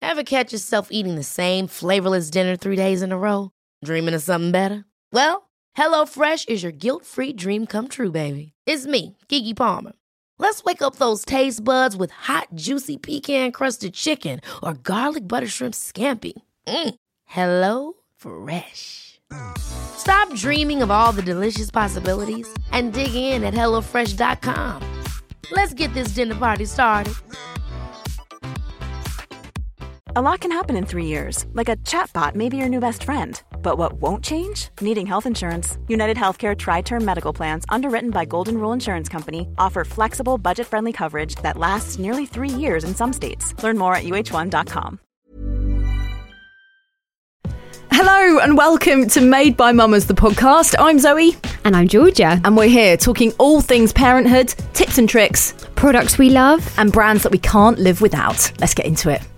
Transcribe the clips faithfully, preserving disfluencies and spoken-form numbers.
Ever catch yourself eating the same flavorless dinner three days in a row? Dreaming of something better? Well, HelloFresh is your guilt-free dream come true, baby. It's me, Keke Palmer. Let's wake up those taste buds with hot, juicy pecan-crusted chicken or garlic butter shrimp scampi. Mm. Hello Fresh. Stop dreaming of all the delicious possibilities and dig in at hello fresh dot com. Let's get this dinner party started. A lot can happen in three years, like a chatbot may be your new best friend. But what won't change? Needing health insurance. United Healthcare Tri-Term Medical Plans, underwritten by Golden Rule Insurance Company, offer flexible, budget-friendly coverage that lasts nearly three years in some states. Learn more at U H one dot com. Hello and welcome to Made by Mamas, the podcast. I'm Zoe. And I'm Georgia. And we're here talking all things parenthood, tips and tricks, products we love, and brands that we can't live without. Let's get into it.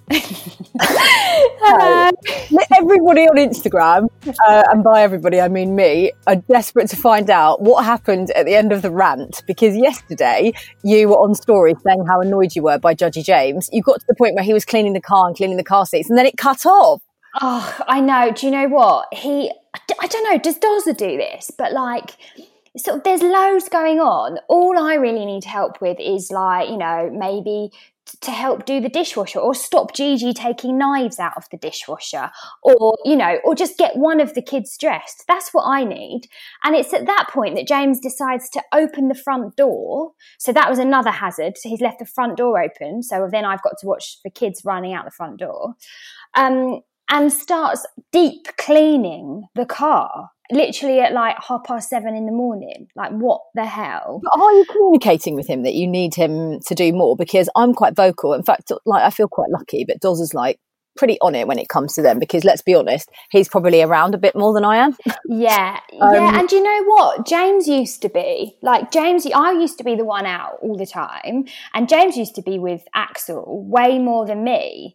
Hello. Everybody on Instagram, uh, and by everybody I mean me, are desperate to find out what happened at the end of the rant, because yesterday you were on story saying how annoyed you were by Judgy James. You got to the point where he was cleaning the car and cleaning the car seats, and then it cut off. Oh, I know. Do you know what? He, I don't know, does Dozza do this? But like, so there's loads going on. All I really need help with is like, you know, maybe to help do the dishwasher, or stop Gigi taking knives out of the dishwasher, or, you know, or just get one of the kids dressed. That's what I need. And it's at that point that James decides to open the front door. So that was another hazard. So he's left the front door open. So then I've got to watch the kids running out the front door. Um, and starts deep cleaning the car, literally at like half past seven in the morning. Like, what the hell? But are you communicating with him that you need him to do more? Because I'm quite vocal. In fact, like, I feel quite lucky, but Doz is like pretty on it when it comes to them, because let's be honest, he's probably around a bit more than I am. Yeah. um, yeah. And you know what? James used to be like, James, I used to be the one out all the time. And James used to be with Axel way more than me.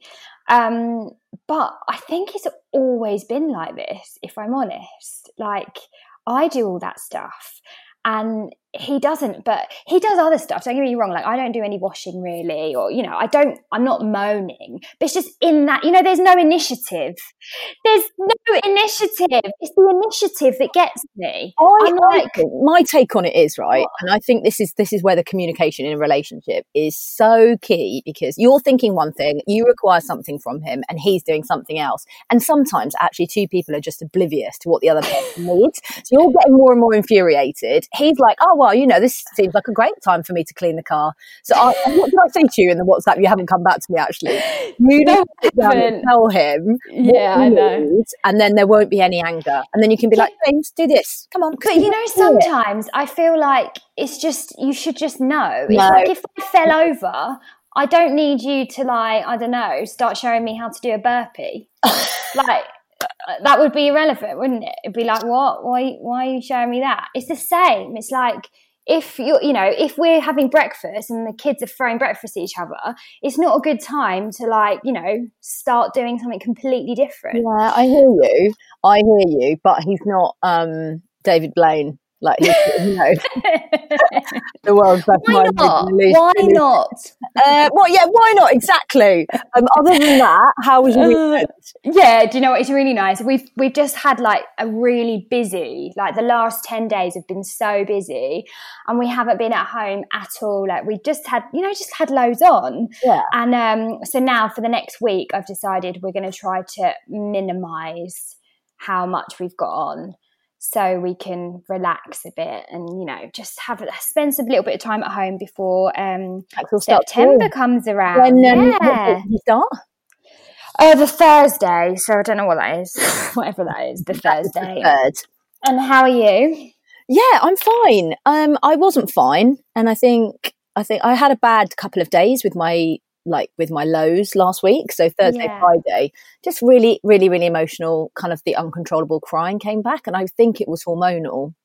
Um, but I think it's always been like this, if I'm honest. Like, I do all that stuff and he doesn't, but he does other stuff. Don't get me wrong. Like, I don't do any washing really, or, you know, I don't, I'm not moaning, but it's just in that, you know, there's no initiative. There's no initiative. It's the initiative that gets me. I, I'm I like, think my take on it is, right, what? and I think this is this is where the communication in a relationship is so key, because you're thinking one thing, you require something from him, and he's doing something else. And sometimes actually two people are just oblivious to what the other person needs. So you're getting more and more infuriated. He's like, oh, well, you know, this seems like a great time for me to clean the car. So I, what did I say to you in the WhatsApp? You haven't come back to me, actually. You No, need to sit down and tell him Yeah, what I he know. needs, and then there won't be any anger. And then you can be like, James, do this. Come on. But you know, sometimes I feel like it's just, you should just know. It's No. like if I fell over, I don't need you to, like, I don't know, start showing me how to do a burpee. Like, that would be irrelevant, wouldn't it? It'd be like, what? Why, why are you showing me that? It's the same. It's like, if you're, you know, if we're having breakfast and the kids are throwing breakfast at each other, it's not a good time to, like, you know, start doing something completely different. Yeah, I hear you. I hear you, but he's not um, David Blaine. Like, he's, you know, the world's best Why minded not? illusion- Why not? Uh, well, yeah, why not? Exactly. Um, other than that, how was your weekend? Yeah, do you know what? It's really nice. We've we've just had like a really busy, like the last ten days have been so busy, and we haven't been at home at all. Like, we just had, you know, just had loads on. Yeah. And um, so now for the next week, I've decided we're going to try to minimise how much we've got on, so we can relax a bit and, you know, just have spend some little bit of time at home before um, September comes around. When um, yeah. when you start? Uh, the Thursday, so I don't know what that is. Whatever that is, the Thursday. Third. And how are you? Yeah, I'm fine. Um, I wasn't fine, and I think I think I had a bad couple of days with my like with my lows last week. So Thursday, Yeah. Friday, just really, really, really emotional. Kind of the uncontrollable crying came back, and I think it was hormonal.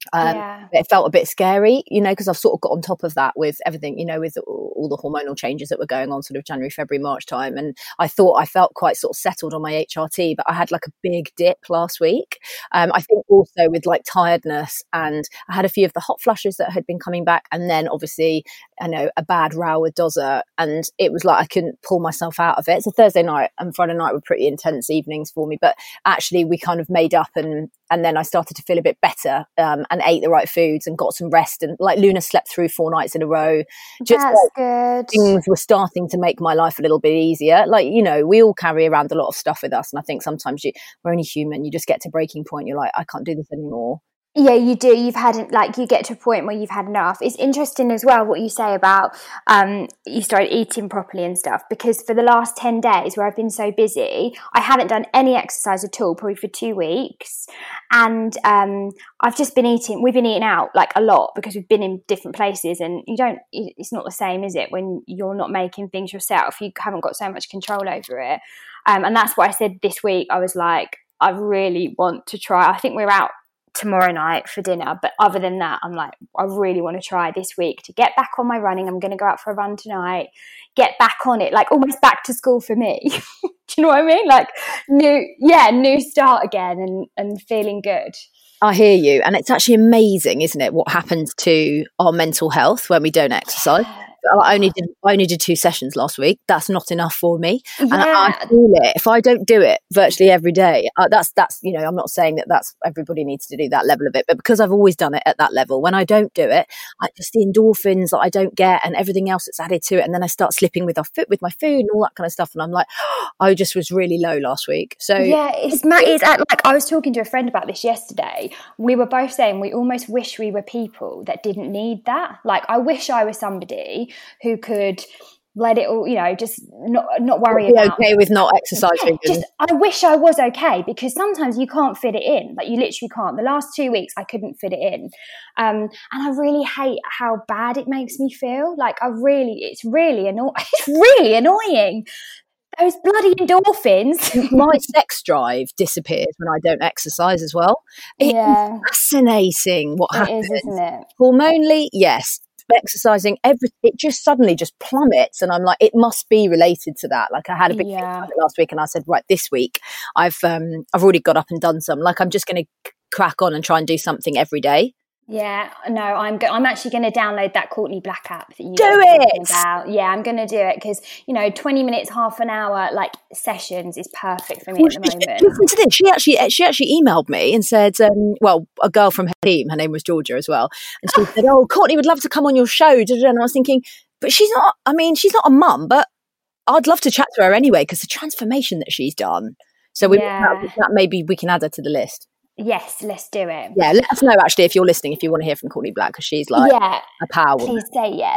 Um, yeah. It felt a bit scary, you know, because I've sort of got on top of that with everything, you know, with all, all the hormonal changes that were going on sort of January, February, March time. And I thought I felt quite sort of settled on my H R T, but I had like a big dip last week. Um, I think also with like tiredness, and I had a few of the hot flushes that had been coming back. And then obviously, I know, a bad row with Dozza, and it was like I couldn't pull myself out of it. So Thursday night and Friday night were pretty intense evenings for me, but actually we kind of made up, and and then I started to feel a bit better, um, and ate the right foods and got some rest. And like Luna slept through four nights in a row. Just That's like, good. things were starting to make my life a little bit easier. Like, you know, we all carry around a lot of stuff with us, and I think sometimes you, we're only human. You just get to breaking point. You're like, I can't do this anymore. Yeah, you do. You've had, like, you get to a point where you've had enough. It's interesting as well what you say about um, you started eating properly and stuff, because for the last ten days where I've been so busy, I haven't done any exercise at all, probably for two weeks. And um, I've just been eating, we've been eating out like a lot because we've been in different places, and you don't, it's not the same, is it, when you're not making things yourself? You haven't got so much control over it. Um, and that's what I said this week. I was like, I really want to try. I think we're out tomorrow night for dinner, but other than that, I'm like, I really want to try this week to get back on my running. I'm going to go out for a run tonight, get back on it, like almost back to school for me. Do you know what I mean? Like new, yeah, new start again, and and feeling good. I hear you. And it's actually amazing, isn't it, what happens to our mental health when we don't exercise. I only did I only did two sessions last week. That's not enough for me, and Yeah. I, I feel it. If I don't do it virtually every day, uh, that's that's you know, I'm not saying that that's everybody needs to do that level of it, but because I've always done it at that level, when I don't do it, I just the endorphins that I don't get and everything else that's added to it, and then I start slipping with our foot with my food and all that kind of stuff, and I'm like, oh, I just was really low last week. So Yeah, it's ma- it's at, like I was talking to a friend about this yesterday. We were both saying we almost wish we were people that didn't need that. Like, I wish I was somebody who could let it all, you know, just not not worry be about. okay with not exercising. Yeah, just I wish I was okay, because sometimes you can't fit it in. Like, you literally can't. The last two weeks I couldn't fit it in, um, and I really hate how bad it makes me feel. Like, I really, it's really annoying. It's really annoying. Those bloody endorphins. My sex drive disappears when I don't exercise as well. It's Yeah. fascinating what It happens. is, isn't it? Hormonally, yes. Exercising, every it just suddenly just plummets, and I'm like, it must be related to that. Like, I had a big Yeah. think about it last week, and I said, right, this week I've um I've already got up and done some. Like, I'm just going to crack on and try and do something every day. Yeah, no, I'm go- I'm actually going to download that Courtney Black app that you Do were talking it! about. Yeah, I'm going to do it because, you know, twenty minutes, half an hour, like sessions is perfect for me Well, at the she- moment. Listen to this. She actually she actually emailed me and said, um, well, a girl from her team, her name was Georgia as well, and she said, "Oh, Courtney would love to come on your show." And I was thinking, but she's not. I mean, she's not a mum, but I'd love to chat to her anyway, because the transformation that she's done. So we Yeah. that, that maybe we can add her to the list. Yes, let's do it. Yeah, let us know actually if you're listening, if you want to hear from Courtney Black, because she's like Yeah, a power woman. please say yes.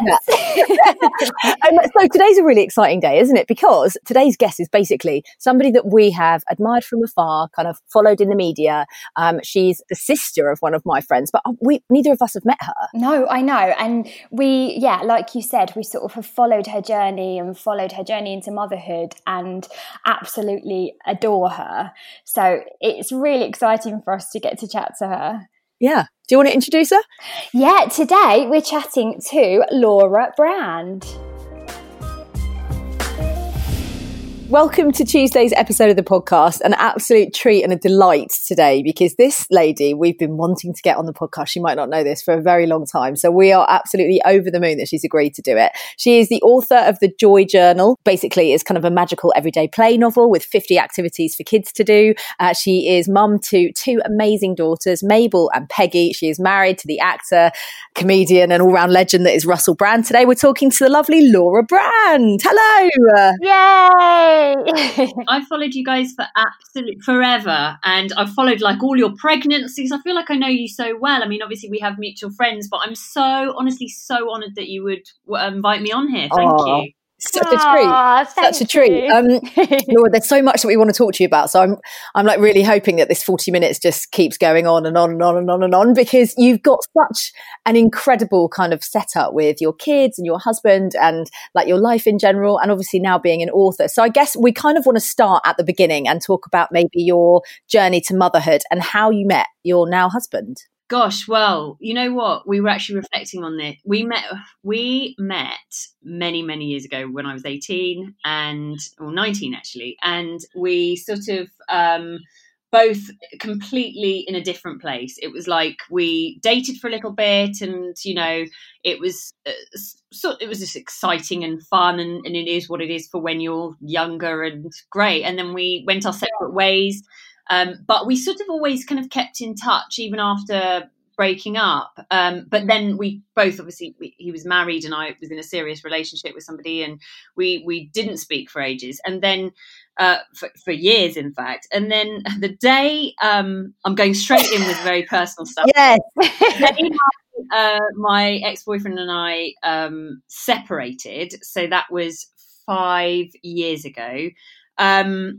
Um, so today's a really exciting day, isn't it? Because today's guest is basically somebody that we have admired from afar, kind of followed in the media. Um, she's the sister of one of my friends, but we neither of us have met her. No, I know. And we, yeah, like you said, we sort of have followed her journey and followed her journey into motherhood and absolutely adore her. So it's really exciting for us to get to chat to her. Yeah. Do you want to introduce her? Yeah, today we're chatting to Laura Brand. Welcome to Tuesday's episode of the podcast. An absolute treat and a delight today, because this lady we've been wanting to get on the podcast. She might not know this, for a very long time. So we are absolutely over the moon that she's agreed to do it. She is the author of the Joy Journal. Basically, it's kind of a magical everyday play novel with fifty activities for kids to do. Uh, she is mum to two amazing daughters, Mabel and Peggy. She is married to the actor, comedian and all-round legend that is Russell Brand. Today we're talking to the lovely Laura Brand. Hello. Yay! I've followed you guys for absolute forever, and I've followed like all your pregnancies. I feel like I know you so well. I mean, obviously we have mutual friends, but I'm so honestly so honoured that you would uh, invite me on here. Thank Aw. you. Such a treat. Aw, Such a thank treat. you. Um, Laura, there's so much that we want to talk to you about. So I'm, I'm like really hoping that this forty minutes just keeps going on and on and on and on and on, because you've got such an incredible kind of setup with your kids and your husband and like your life in general, and obviously now being an author. So I guess we kind of want to start at the beginning and talk about maybe your journey to motherhood and how you met your now husband. Gosh, well, you know what? We were actually reflecting on this. We met, we met many, many years ago when I was eighteen and or nineteen actually, and we sort of um, both completely in a different place. It was like we dated for a little bit, and you know, it was uh, so it was just exciting and fun, and, and it is what it is for when you're younger and great. And then we went our separate ways. Um, but we sort of always kind of kept in touch even after breaking up. Um, but then we both obviously we, he was married and I was in a serious relationship with somebody, and we we didn't speak for ages. And then uh, for, for years, in fact. And then the day um, I'm going straight in with very personal stuff. Yes. uh, my ex-boyfriend and I um, separated. So that was five years ago. Um,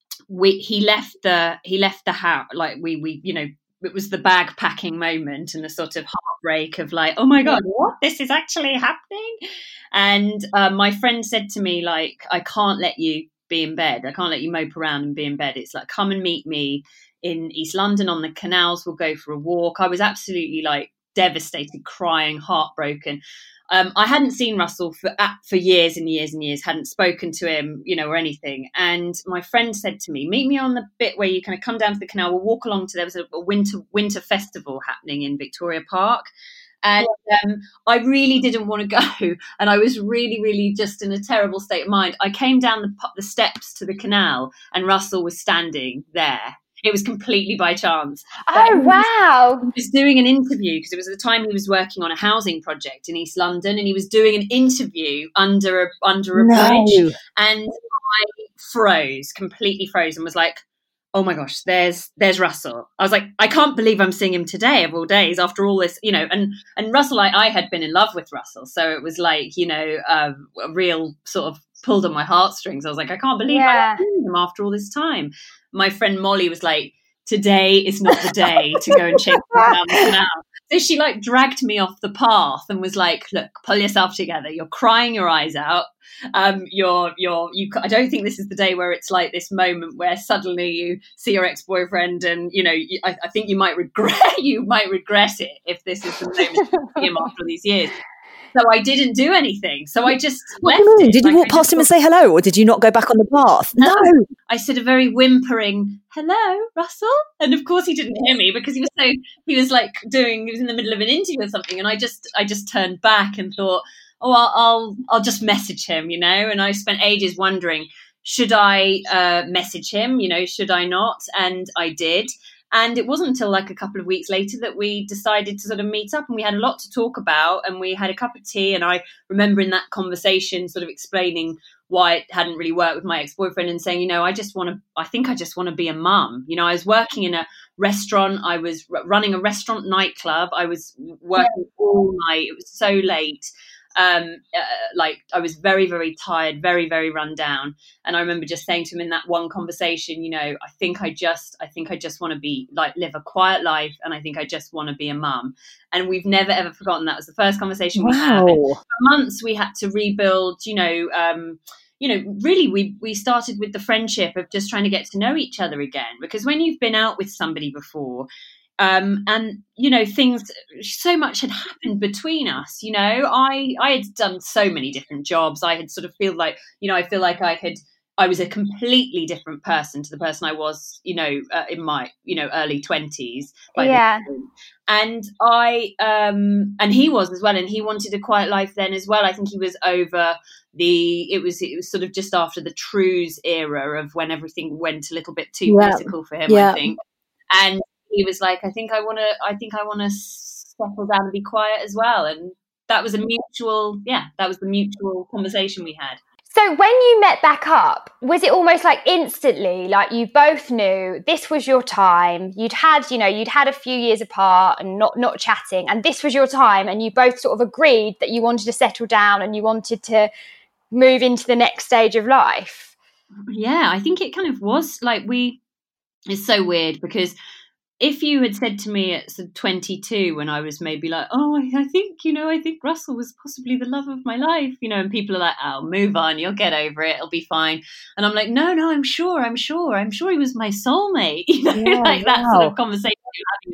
we he left the he left the house like we we you know it was the bag packing moment and the sort of heartbreak of like, oh my god, what, this is actually happening. And uh, my friend said to me, like, I can't let you be in bed, I can't let you mope around and be in bed. It's like, come and meet me in East London on the canals, we'll go for a walk. I was absolutely like devastated, crying, heartbroken. Um, I hadn't seen Russell for uh, for years and years and years, hadn't spoken to him, you know, or anything. And my friend said to me, meet me on the bit where you kind of come down to the canal, we'll walk along to, there was a, a winter winter festival happening in Victoria Park. And um, I really didn't want to go. And I was really, really just in a terrible state of mind. I came down the, the steps to the canal and Russell was standing there. It was completely by chance. Oh, wow. He was doing an interview because it was the time he was working on a housing project in East London, and he was doing an interview under a, under a No. bridge. And I froze, completely froze, and was like, oh my gosh, there's there's Russell. I was like, I can't believe I'm seeing him today of all days after all this, you know. And and Russell, I, I had been in love with Russell. So it was like, you know, uh, a real sort of pulled on my heartstrings. I was like, I can't believe Yeah. I'm seeing him after all this time. My friend Molly was like, today is not the day to go and chase him down the canal. So she like dragged me off the path and was like, look, pull yourself together. You're crying your eyes out. Um, you're, you're, you, I don't think this is the day where it's like this moment where suddenly you see your ex-boyfriend and, you know, you, I, I think you might regret, you might regret it if this is the moment to see him after these years. So I didn't do anything. So I just What left do you mean? it. Did you Like, walk I past just him and thought- say hello, or did you not go back on the path? No. No. I said a very whimpering hello, Russell, and of course he didn't hear me because he was so he was like doing he was in the middle of an interview or something, and I just I just turned back and thought, oh, I'll I'll, I'll just message him, you know. And I spent ages wondering, should I uh, message him, you know, should I not? And I did. And it wasn't until like a couple of weeks later that we decided to sort of meet up, and we had a lot to talk about, and we had a cup of tea. And I remember in that conversation sort of explaining why it hadn't really worked with my ex-boyfriend and saying, you know, I just want to, I think I just want to be a mum. You know, I was working in a restaurant. I was r- running a restaurant nightclub. I was working all night. It was so late. Um, uh, like I was very, very tired, very, very run down. And I remember just saying to him in that one conversation, you know, I think I just, I think I just want to be like, live a quiet life. And I think I just want to be a mum. And we've never, ever forgotten that was the first conversation we had. And Wow. for months we had to rebuild, you know, um, you know, really we, we started with the friendship of just trying to get to know each other again, because when you've been out with somebody before, Um, and, you know, things, so much had happened between us, you know, I, I had done so many different jobs. I had sort of feel like, you know, I feel like I had, I was a completely different person to the person I was, you know, uh, in my, you know, early twenties. by Yeah. this point. And I, um, and he was as well. And he wanted a quiet life then as well. I think he was over the, it was, it was sort of just after the Trues era of when everything went a little bit too Yeah. political for him, Yeah. I think. And he was like, I think I want to, I think I want to settle down and be quiet as well. And that was a mutual, yeah, that was the mutual conversation we had. So when you met back up, was it almost like instantly, like you both knew this was your time? You'd had, you know, you'd had a few years apart and not, not chatting, and this was your time, and you both sort of agreed that you wanted to settle down and you wanted to move into the next stage of life? Yeah, I think it kind of was like we, it's so weird because if you had said to me at sort of twenty-two when I was maybe like, oh, I, I think, you know, I think Russell was possibly the love of my life, you know, and people are like, oh, move on, you'll get over it, it'll be fine. And I'm like, no, no, I'm sure, I'm sure, I'm sure he was my soulmate, you know, Yeah, like that wow. sort of conversation you're having with people.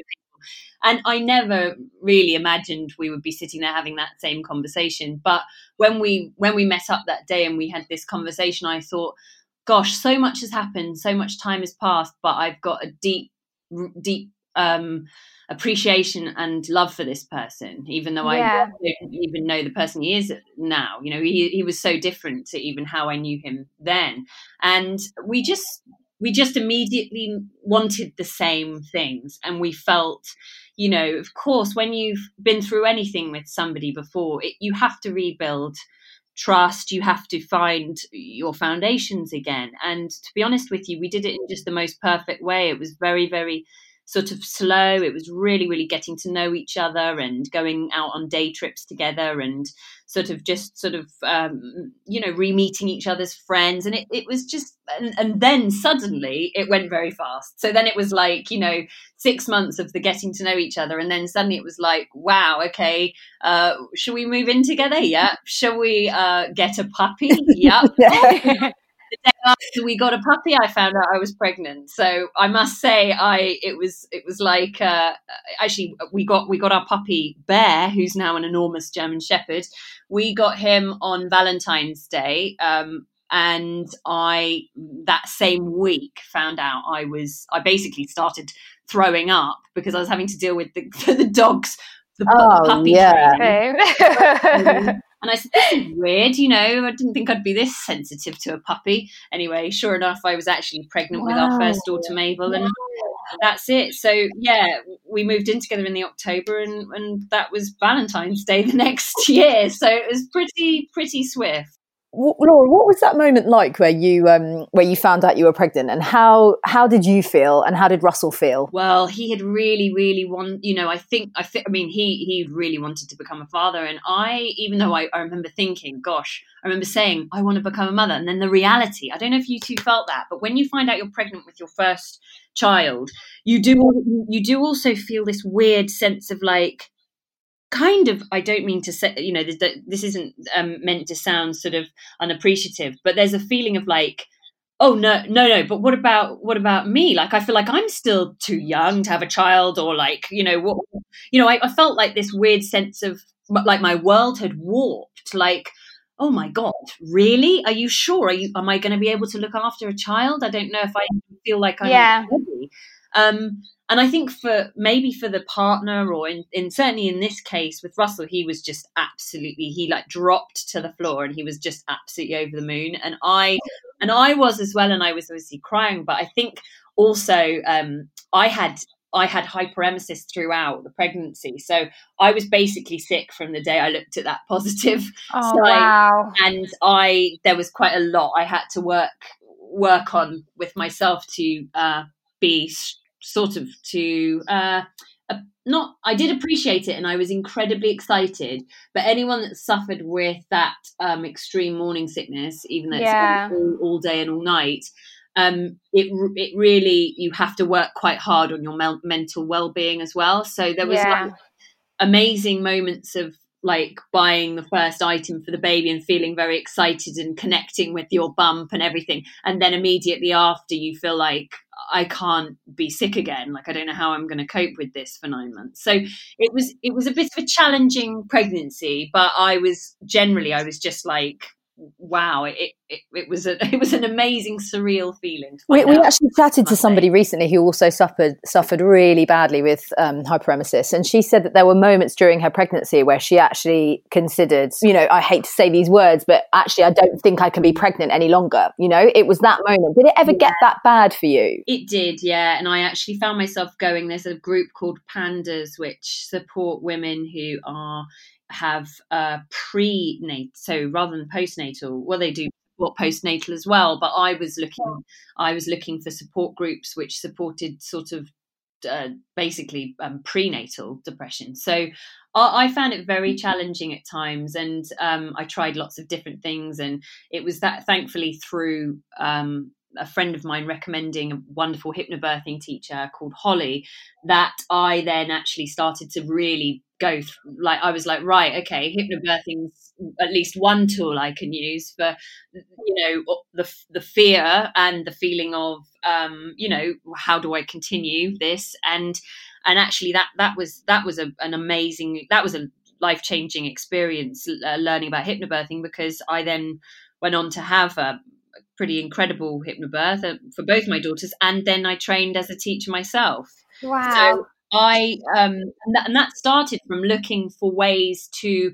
And I never really imagined we would be sitting there having that same conversation. But when we when we met up that day and we had this conversation, I thought, gosh, so much has happened, so much time has passed, but I've got a deep, deep um, appreciation and love for this person, even though Yeah. I don't even know the person he is now. You know, he he was so different to even how I knew him then. And we just we just immediately wanted the same things. And we felt, you know, of course, when you've been through anything with somebody before, it, you have to rebuild trust, you have to find your foundations again. And to be honest with you, we did it in just the most perfect way. It was very, very sort of slow. It was really, really getting to know each other and going out on day trips together and sort of just sort of, um, you know, re-meeting each other's friends. And it, it was just, and, and then suddenly it went very fast. So then it was like, you know, six months of the getting to know each other. And then suddenly it was like, wow, okay, uh, shall we move in together? Yeah. Shall we uh, get a puppy? Yeah. The day after we got a puppy, I found out I was pregnant. So I must say, I it was it was like uh, actually we got we got our puppy Bear, who's now an enormous German Shepherd. We got him on Valentine's Day, um, and I that same week found out I was I basically started throwing up because I was having to deal with the the dogs. The, oh, the puppy yeah. And I said, this is weird, you know, I didn't think I'd be this sensitive to a puppy. Anyway, sure enough, I was actually pregnant wow. with our first daughter, Mabel, and that's it. So, yeah, we moved in together in the October, and, and that was Valentine's Day the next year. So it was pretty, pretty swift. Laura, what was that moment like where you um, where you found out you were pregnant, and how how did you feel, and how did Russell feel? Well, he had really, really wanted, you know, I think, I, th- I mean, he he really wanted to become a father. And I, even though I, I remember thinking, gosh, I remember saying, I want to become a mother. And then the reality, I don't know if you two felt that, but when you find out you're pregnant with your first child, you do you do also feel this weird sense of like, kind of, I don't mean to say, you know, this, this isn't um, meant to sound sort of unappreciative, but there's a feeling of like, oh no, no, no, but what about, what about me? Like, I feel like I'm still too young to have a child, or like, you know, what, you know, I, I felt like this weird sense of like my world had warped, like, oh my God, really? Are you sure? Are you, am I going to be able to look after a child? I don't know if I feel like I'm yeah. ready. Um, And I think for maybe for the partner, or in, in certainly in this case with Russell, he was just absolutely, he like dropped to the floor and he was just absolutely over the moon. And I, and I was as well. And I was obviously crying, but I think also um, I had, I had hyperemesis throughout the pregnancy. So I was basically sick from the day I looked at that positive oh, side. Wow. And I, there was quite a lot I had to work, work on with myself to uh, be sort of to uh, uh, not, I did appreciate it and I was incredibly excited, but anyone that suffered with that um, extreme morning sickness, even though yeah. it's all, all day and all night, um, it it really, you have to work quite hard on your mel- mental well-being as well. So there was yeah. like amazing moments of like buying the first item for the baby and feeling very excited and connecting with your bump and everything. And then immediately after you feel like, I can't be sick again. Like, I don't know how I'm going to cope with this for nine months. So it was, it was a bit of a challenging pregnancy, but I was generally, I was just like, wow, it, it, it was a, it was an amazing, surreal feeling. We, we actually chatted to somebody recently who also suffered suffered really badly with um, hyperemesis, and she said that there were moments during her pregnancy where she actually considered, you know, I hate to say these words, but actually I don't think I can be pregnant any longer. You know, it was that moment. Did it ever yeah. get that bad for you? It did, yeah. And I actually found myself going, there's a group called Pandas which support women who are have uh, prenatal, so rather than postnatal, well, they do support postnatal as well. But I was looking, I was looking for support groups which supported sort of uh, basically um, prenatal depression. So I, I found it very challenging at times, and um, I tried lots of different things, and it was that thankfully through um, a friend of mine recommending a wonderful hypnobirthing teacher called Holly that I then actually started to really go through, like I was like, right, okay, hypnobirthing's at least one tool I can use for, you know, the the fear and the feeling of, um, you know, how do I continue this? And and actually that that was that was a, an amazing that was a life-changing experience, uh, learning about hypnobirthing, because I then went on to have a pretty incredible hypnobirth uh, for both my daughters, and then I trained as a teacher myself. Wow. So I um and that, and that started from looking for ways to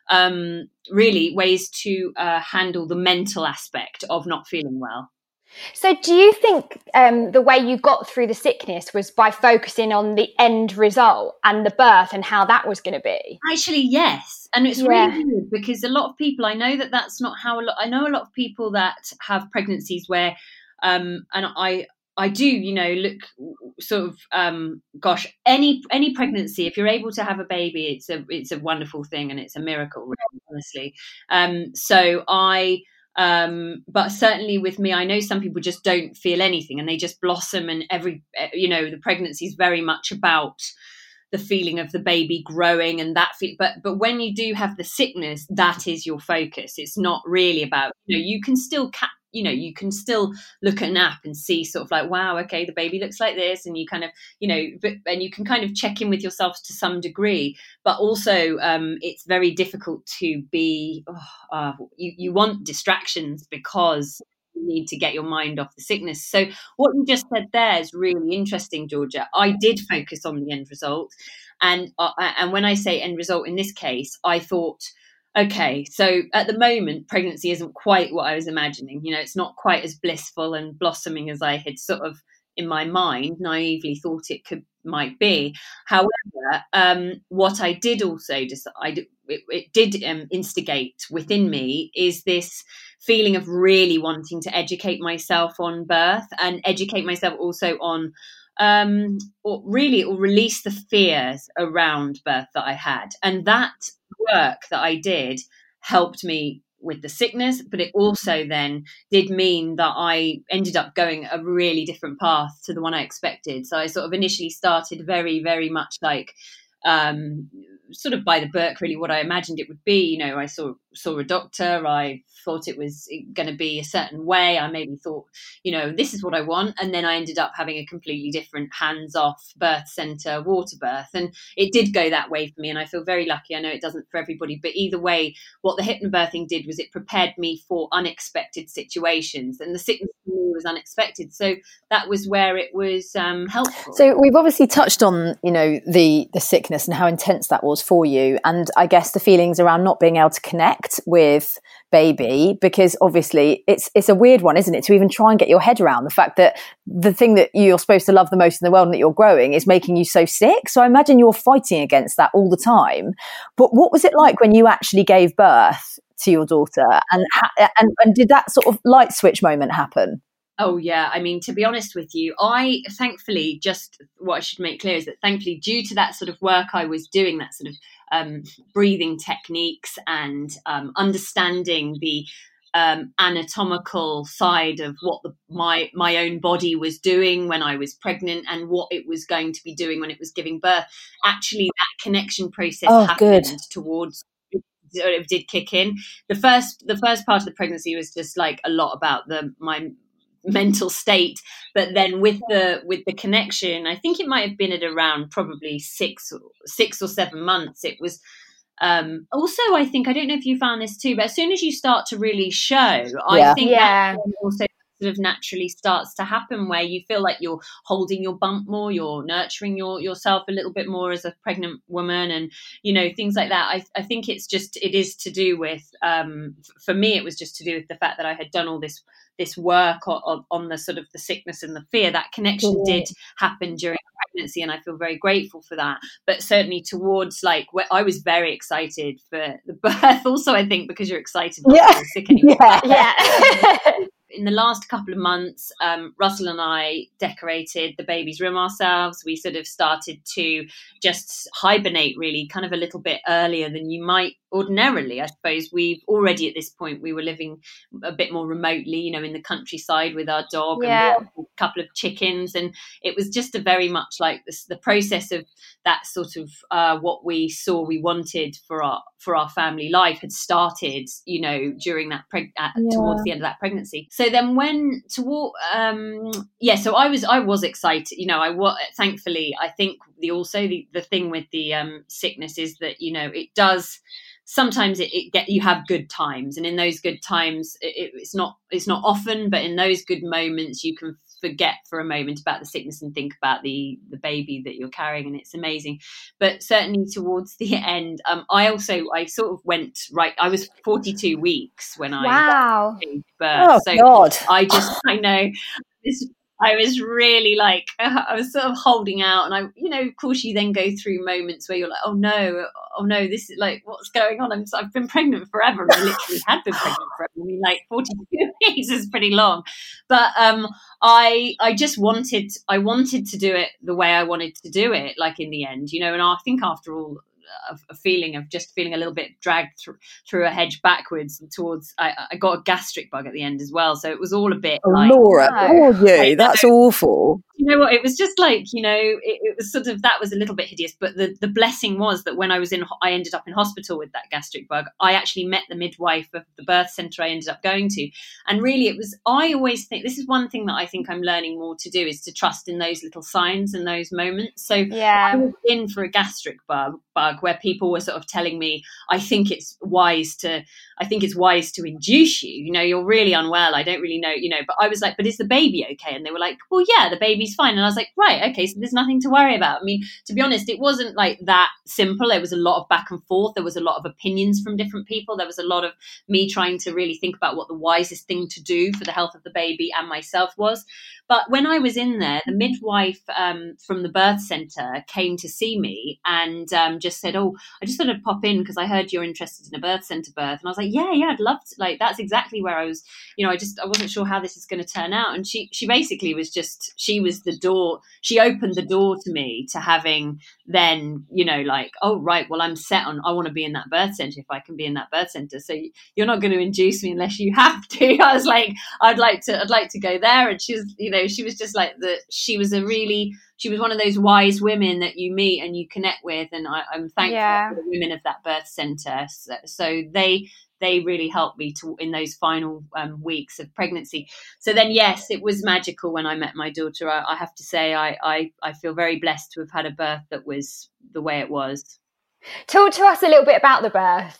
um really ways to uh, handle the mental aspect of not feeling well. So do you think um, the way you got through the sickness was by focusing on the end result and the birth and how that was going to be? Actually, yes. And it's Yeah. really weird because a lot of people, I know that that's not how a lot, I know a lot of people that have pregnancies where, um, and I, I do, you know, look sort of, um, gosh, any, any pregnancy, if you're able to have a baby, it's a, it's a wonderful thing and it's a miracle, really, honestly. Um, so I, Um, but certainly with me, I know some people just don't feel anything and they just blossom, and every, you know, the pregnancy is very much about the feeling of the baby growing and that feel, but but when you do have the sickness, that is your focus. It's not really about, you know, you can still cap, you know, you can still look at an app and see sort of like, wow, okay, the baby looks like this, and you kind of, you know, but, and you can kind of check in with yourself to some degree, but also um, it's very difficult to be, oh, uh, you, you want distractions because you need to get your mind off the sickness. So what you just said there is really interesting, Georgia. I did focus on the end result. And, uh, and when I say end result in this case, I thought, okay, so at the moment, pregnancy isn't quite what I was imagining. You know, it's not quite as blissful and blossoming as I had sort of in my mind naively thought it could might be. However, um, what I did also decide, it, it did um, instigate within me, is this feeling of really wanting to educate myself on birth and educate myself also on um, or really or release the fears around birth that I had. And that work that I did helped me with the sickness, but it also then did mean that I ended up going a really different path to the one I expected. So I sort of initially started very, very much like um, sort of by the book, really what I imagined it would be. You know, I saw saw a doctor. I thought it was going to be a certain way. I maybe thought, you know, this is what I want. And then I ended up having a completely different hands-off birth centre water birth. And it did go that way for me. And I feel very lucky. I know it doesn't for everybody, but either way, what the hypnobirthing did was it prepared me for unexpected situations. And the sickness for me was unexpected. So that was where it was um, helpful. So we've obviously touched on, you know, the the sickness and how intense that was for you. And I guess the feelings around not being able to connect with baby, because obviously it's it's a weird one, isn't it, to even try and get your head around the fact that the thing that you're supposed to love the most in the world and that you're growing is making you so sick. So I imagine you're fighting against that all the time. But what was it like when you actually gave birth to your daughter, and and, and did that sort of light switch moment happen? Oh, yeah. I mean, to be honest with you, I thankfully, just what I should make clear is that thankfully, due to that sort of work I was doing, that sort of um, breathing techniques and um, understanding the um, anatomical side of what the, my my own body was doing when I was pregnant and what it was going to be doing when it was giving birth, actually that connection process oh, happened good. towards it did kick in. The first the first part of the pregnancy was just like a lot about the my mental state, but then with the with the connection, I think it might have been at around probably six six or seven months. It was um also, I think, I don't know if you found this too, but as soon as you start to really show, Yeah. I think Yeah. that also sort of naturally starts to happen where you feel like you're holding your bump more, you're nurturing your yourself a little bit more as a pregnant woman, and you know, things like that. I, I think it's just it is to do with um for me it was just to do with the fact that I had done all this this work on, on the sort of the sickness and the fear. That connection Yeah. did happen during pregnancy, and I feel very grateful for that. But certainly towards like where I was very excited for the birth also, I think because you're excited not Yeah. to feel sick anymore. Yeah. Yeah. In the last couple of months, um, Russell and I decorated the baby's room ourselves. We sort of started to just hibernate really kind of a little bit earlier than you might ordinarily. I suppose we've already at this point, we were living a bit more remotely, you know, in the countryside with our dog Yeah. and a couple of chickens. And it was just a very much like this, the process of that sort of uh, what we saw we wanted for our for our family life had started, you know, during that preg- uh, Yeah. towards the end of that pregnancy. So then when toward um yeah so I was I was excited, you know. I was thankfully, I think the also the, the thing with the um sickness is that, you know, it does sometimes it, it get you have good times, and in those good times it, it's not it's not often, but in those good moments you can forget for a moment about the sickness and think about the the baby that you're carrying, and it's amazing. But certainly towards the end, um I also I sort of went right I was forty-two weeks when I Wow. gave birth. Oh, So God. I just I know this I was really like, I was sort of holding out, and I, you know, of course you then go through moments where you're like, oh no, oh no, this is like, what's going on? I'm, I've been pregnant forever. I literally had been pregnant forever. I mean, like forty-two weeks is pretty long, but um, I, I just wanted, I wanted to do it the way I wanted to do it, like in the end, you know. And I think after all, a, a feeling of just feeling a little bit dragged through, through a hedge backwards towards, I, I got a gastric bug at the end as well. So it was all a bit Oh, like, Laura, No. poor you. That's awful. you know what, it was just like, you know, it, it was sort of, that was a little bit hideous, but the, the blessing was that when I was in, I ended up in hospital with that gastric bug, I actually met the midwife of the birth centre I ended up going to. And really it was, I always think, this is one thing that I think I'm learning more to do, is to trust in those little signs and those moments. So Yeah. I was in for a gastric bug, bug where people were sort of telling me, I think it's wise to, I think it's wise to induce you, you know, you're really unwell, I don't really know, you know. But I was like, but is the baby okay? And they were like, well, yeah, the baby's fine. And I was like, right, okay, so there's nothing to worry about. I mean, to be honest, it wasn't like that simple. There was a lot of back and forth. There was a lot of opinions from different people. There was a lot of me trying to really think about what the wisest thing to do for the health of the baby and myself was. But when I was in there, the midwife um, from the birth centre came to see me and um, just said, oh, I just thought I'd pop in because I heard you're interested in a birth centre birth. And I was like, yeah, yeah, I'd love to. Like, that's exactly where I was, you know, I just, I wasn't sure how this is going to turn out. And she, she basically was just, she was the door, she opened the door to me to having then, you know, like, oh, right, well, I'm set on, I want to be in that birth centre if I can be in that birth centre. So you're not going to induce me unless you have to. I was like, I'd like to, I'd like to go there. And she was, you know, she was just like the, she was a really, she was one of those wise women that you meet and you connect with. And I, I'm thankful Yeah. for the women of that birth centre. So, so they, they really helped me to in those final um, weeks of pregnancy. So then, yes, it was magical when I met my daughter. I, I have to say, I, I, I feel very blessed to have had a birth that was the way it was. Talk to us a little bit about the birth.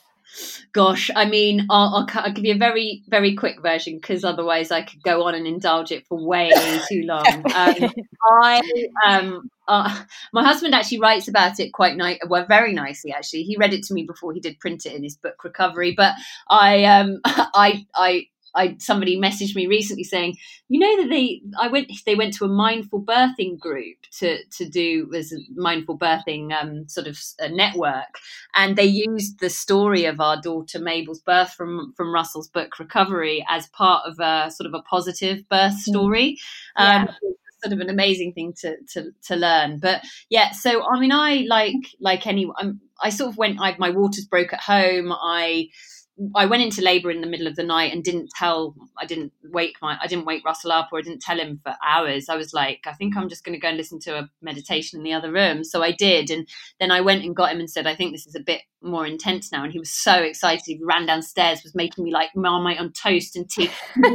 Gosh, I mean, I'll, I'll, I'll give you a very, very quick version because otherwise I could go on and indulge it for way too long. Um, I, um, uh, my husband actually writes about it quite nice, well, very nicely actually. He read it to me before he did print it in his book Recovery. But I, um, I, I. I somebody messaged me recently saying, you know that they I went they went to a mindful birthing group to to do was a mindful birthing um, sort of a network, and they used the story of our daughter Mabel's birth from from Russell's book Recovery as part of a sort of a positive birth story. Yeah. Um, sort of an amazing thing to to to learn. But yeah, so I mean, I like like anyone, I sort of went. I, my waters broke at home. I. I went into labour in the middle of the night and didn't tell, I didn't wake my, I didn't wake Russell up, or I didn't tell him for hours. I was like, I think I'm just going to go and listen to a meditation in the other room. So I did. And then I went and got him and said, I think this is a bit more intense now. And he was so excited. He ran downstairs, was making me like Marmite on toast and tea.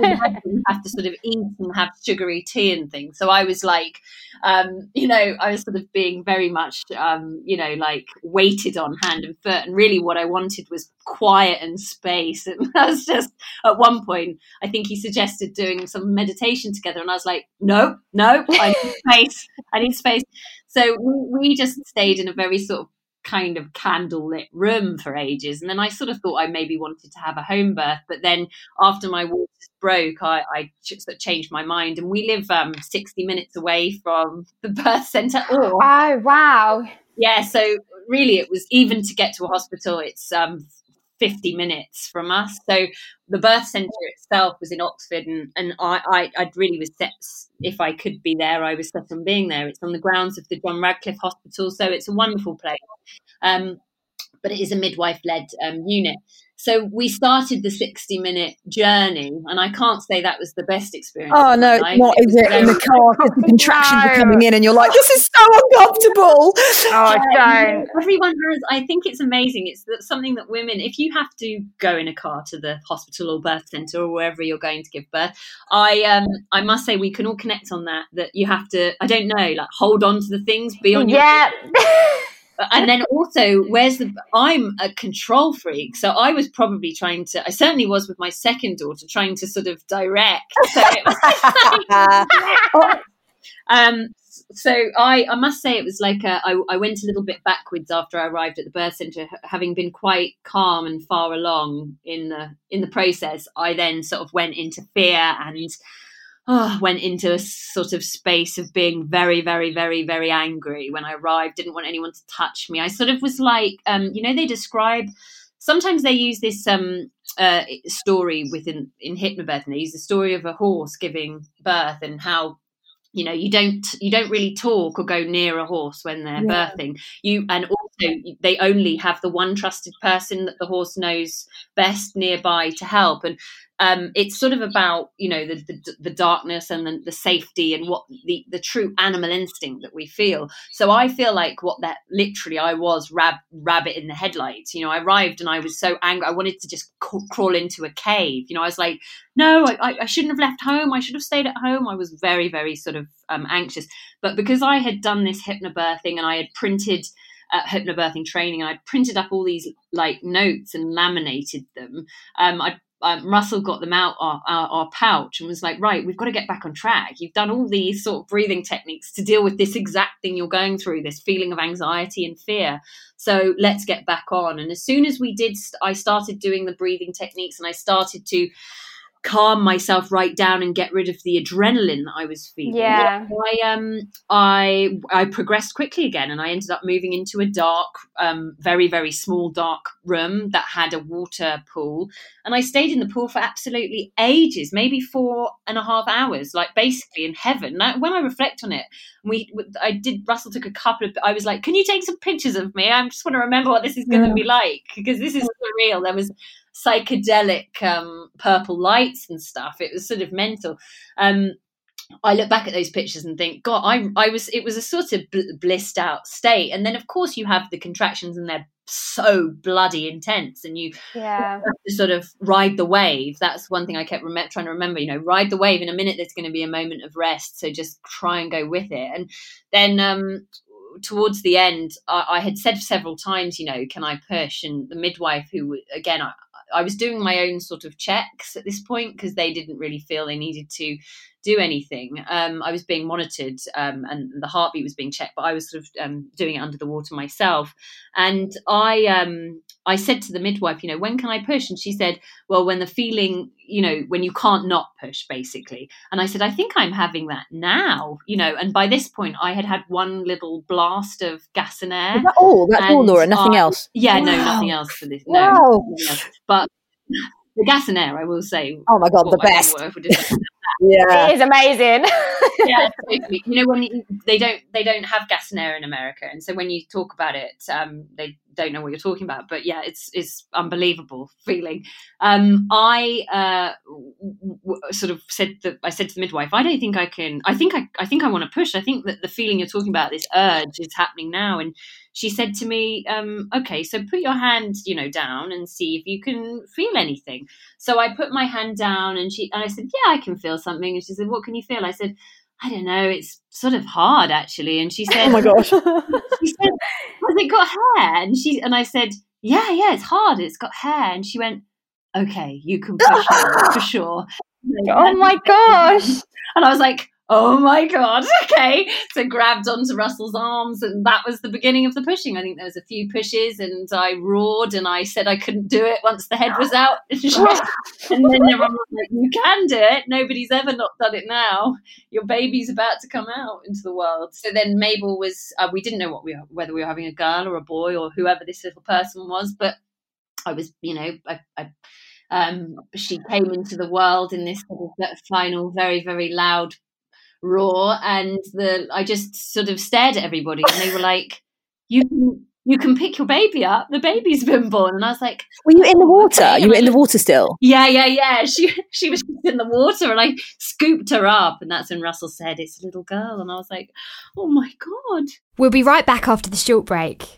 He have to sort of eat and have sugary tea and things. So I was like, um, you know, I was sort of being very much, um, you know, like weighted on hand and foot. And really what I wanted was quiet and space. And I was just, at one point, I think he suggested doing some meditation together. And I was like, no, no, I need space. I need space. So we, we just stayed in a very sort of kind of candlelit room for ages. And then I sort of thought I maybe wanted to have a home birth. But then after my waters broke, I, I just sort of changed my mind. And we live um, sixty minutes away from the birth centre. Or, Oh, wow. yeah, so really it was, even to get to a hospital, it's um, fifty minutes from us. So the birth centre itself was in Oxford, and, and I, I I really was set, if I could be there, I was set on being there. It's on the grounds of the John Radcliffe Hospital, so it's a wonderful place. Um, but it is a midwife-led um, unit. So we started the sixty-minute journey, and I can't say that was the best experience. Oh, no, it's not, is it? In the car, because the contractions No. are coming in and you're like, this is so uncomfortable. Oh, Yeah, don't. everyone has, I think it's amazing. It's that something that women, if you have to go in a car to the hospital or birth centre or wherever you're going to give birth, I um I must say we can all connect on that, that you have to, I don't know, like hold on to the things, be on your Yeah. and then also, where's the, I'm a control freak. So I was probably trying to, I certainly was with my second daughter, trying to sort of direct. So it was like, um, so I, I must say it was like a, I, I went a little bit backwards after I arrived at the birth centre, having been quite calm and far along in the in the process. I then sort of went into fear and oh, went into a sort of space of being very, very, very, very angry when I arrived. Didn't want anyone to touch me. I sort of was like, um, you know, they describe. Sometimes they use this um, uh, story within in hypnobirthing. They use the story of a horse giving birth and how, you know, you don't you don't really talk or go near a horse when they're yeah. birthing. You and also they only have the one trusted person that the horse knows best nearby to help. And um, it's sort of about, you know, the the, the darkness and the, the safety and what the, the true animal instinct that we feel. So I feel like what that literally I was rab, rabbit in the headlights. You know, I arrived and I was so angry. I wanted to just c- crawl into a cave. You know, I was like, no, I, I shouldn't have left home. I should have stayed at home. I was very, very sort of um, anxious. But because I had done this hypnobirthing and I had printed uh, hypnobirthing training, and I'd printed up all these like notes and laminated them. Um, I Um, Russell got them out our, our, our pouch and was like, right, we've got to get back on track. You've done all these sort of breathing techniques to deal with this exact thing you're going through, this feeling of anxiety and fear. So let's get back on. And as soon as we did, I started doing the breathing techniques and I started to calm myself right down and get rid of the adrenaline that I was feeling. Yeah. I um I I progressed quickly again, and I ended up moving into a dark, um, very very small dark room that had a water pool, and I stayed in the pool for absolutely ages, maybe four and a half hours, like basically in heaven. Now, when I reflect on it, we I did. Russell took a couple of. I was like, "Can you take some pictures of me? I just want to remember what this is going to yeah. be like, because this is surreal." There was psychedelic um, purple lights and stuff. It was sort of mental. Um, I look back at those pictures and think, God, I, I was. It was a sort of bl- blissed out state. And then, of course, you have the contractions, and they're so bloody intense, and you yeah. have to sort of ride the wave. That's one thing I kept rem- trying to remember. You know, ride the wave. In a minute, there's going to be a moment of rest. So just try and go with it. And then. Um, towards the end, I, I had said several times, you know, can I push? And the midwife, who again, I, I was doing my own sort of checks at this point because they didn't really feel they needed to do anything. Um, I was being monitored um, and the heartbeat was being checked, but I was sort of um, doing it under the water myself. And I um, I said to the midwife, you know, when can I push? And she said, well, when the feeling, you know, when you can't not push, basically. And I said, I think I'm having that now, you know. And by this point, I had had one little blast of gas and air. Is that all? That's all, Laura? Nothing I, else? Yeah, wow. no, nothing else for this. Wow. No, no. But the gas and air, I will say. Oh my God, the best. Yeah, it is amazing. Yeah, totally. You know, when you, they don't they don't have gas and air in America, and so when you talk about it, um, they don't know what you're talking about. But yeah, it's it's unbelievable feeling. Um, I uh, w- w- sort of said that I said to the midwife, I don't think I can. I think I I think I want to push. I think that the feeling you're talking about, this urge, is happening now. And she said to me, um, okay, so put your hand, you know, down and see if you can feel anything. So I put my hand down, and she and I said, yeah, I can feel something. And she said, what can you feel? I said, I don't know, it's sort of hard actually. And she said, oh my gosh. She said, has it got hair? And she and I said, yeah, yeah, it's hard. It's got hair. And she went, okay, you can push it for sure. Oh my gosh. And I was like, oh my God, okay. So grabbed onto Russell's arms, and that was the beginning of the pushing. I think there was a few pushes, and I roared and I said I couldn't do it once the head was out. And then everyone was like, you can do it. Nobody's ever not done it now. Your baby's about to come out into the world. So then Mabel was, uh, we didn't know what we were, whether we were having a girl or a boy or whoever this little person was, but I was, you know, I, I um, she came into the world in this sort of final, very, very loud roar, and the I just sort of stared at everybody, and they were like, you can you can pick your baby up. The baby's been born. And I was like, were you in the water? Okay. You were in the water still? Yeah, yeah, yeah. She she was in the water and I scooped her up. And that's when Russell said, it's a little girl. And I was like, oh my God. We'll be right back after the short break.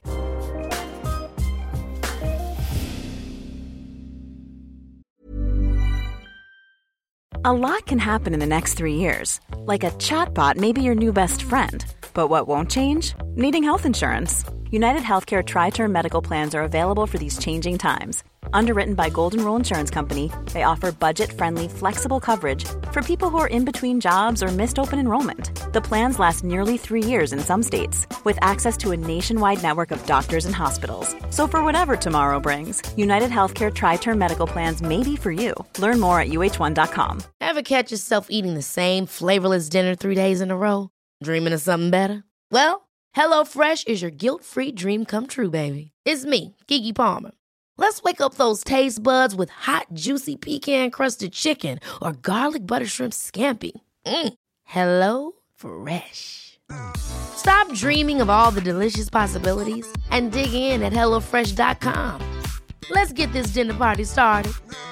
A lot can happen in the next three years. Like a chatbot may be your new best friend. But what won't change? Needing health insurance. United Healthcare Tri-Term Medical Plans are available for these changing times. Underwritten by Golden Rule Insurance Company, they offer budget-friendly, flexible coverage for people who are in between jobs or missed open enrollment. The plans last nearly three years in some states, with access to a nationwide network of doctors and hospitals. So for whatever tomorrow brings, United Healthcare Tri-Term Medical Plans may be for you. Learn more at U H one dot com. Ever catch yourself eating the same flavorless dinner three days in a row? Dreaming of something better? Well, HelloFresh is your guilt-free dream come true, baby. It's me, Keke Palmer. Let's wake up those taste buds with hot, juicy pecan-crusted chicken or garlic butter shrimp scampi. Mm. Hello Fresh. Stop dreaming of all the delicious possibilities and dig in at hello fresh dot com. Let's get this dinner party started.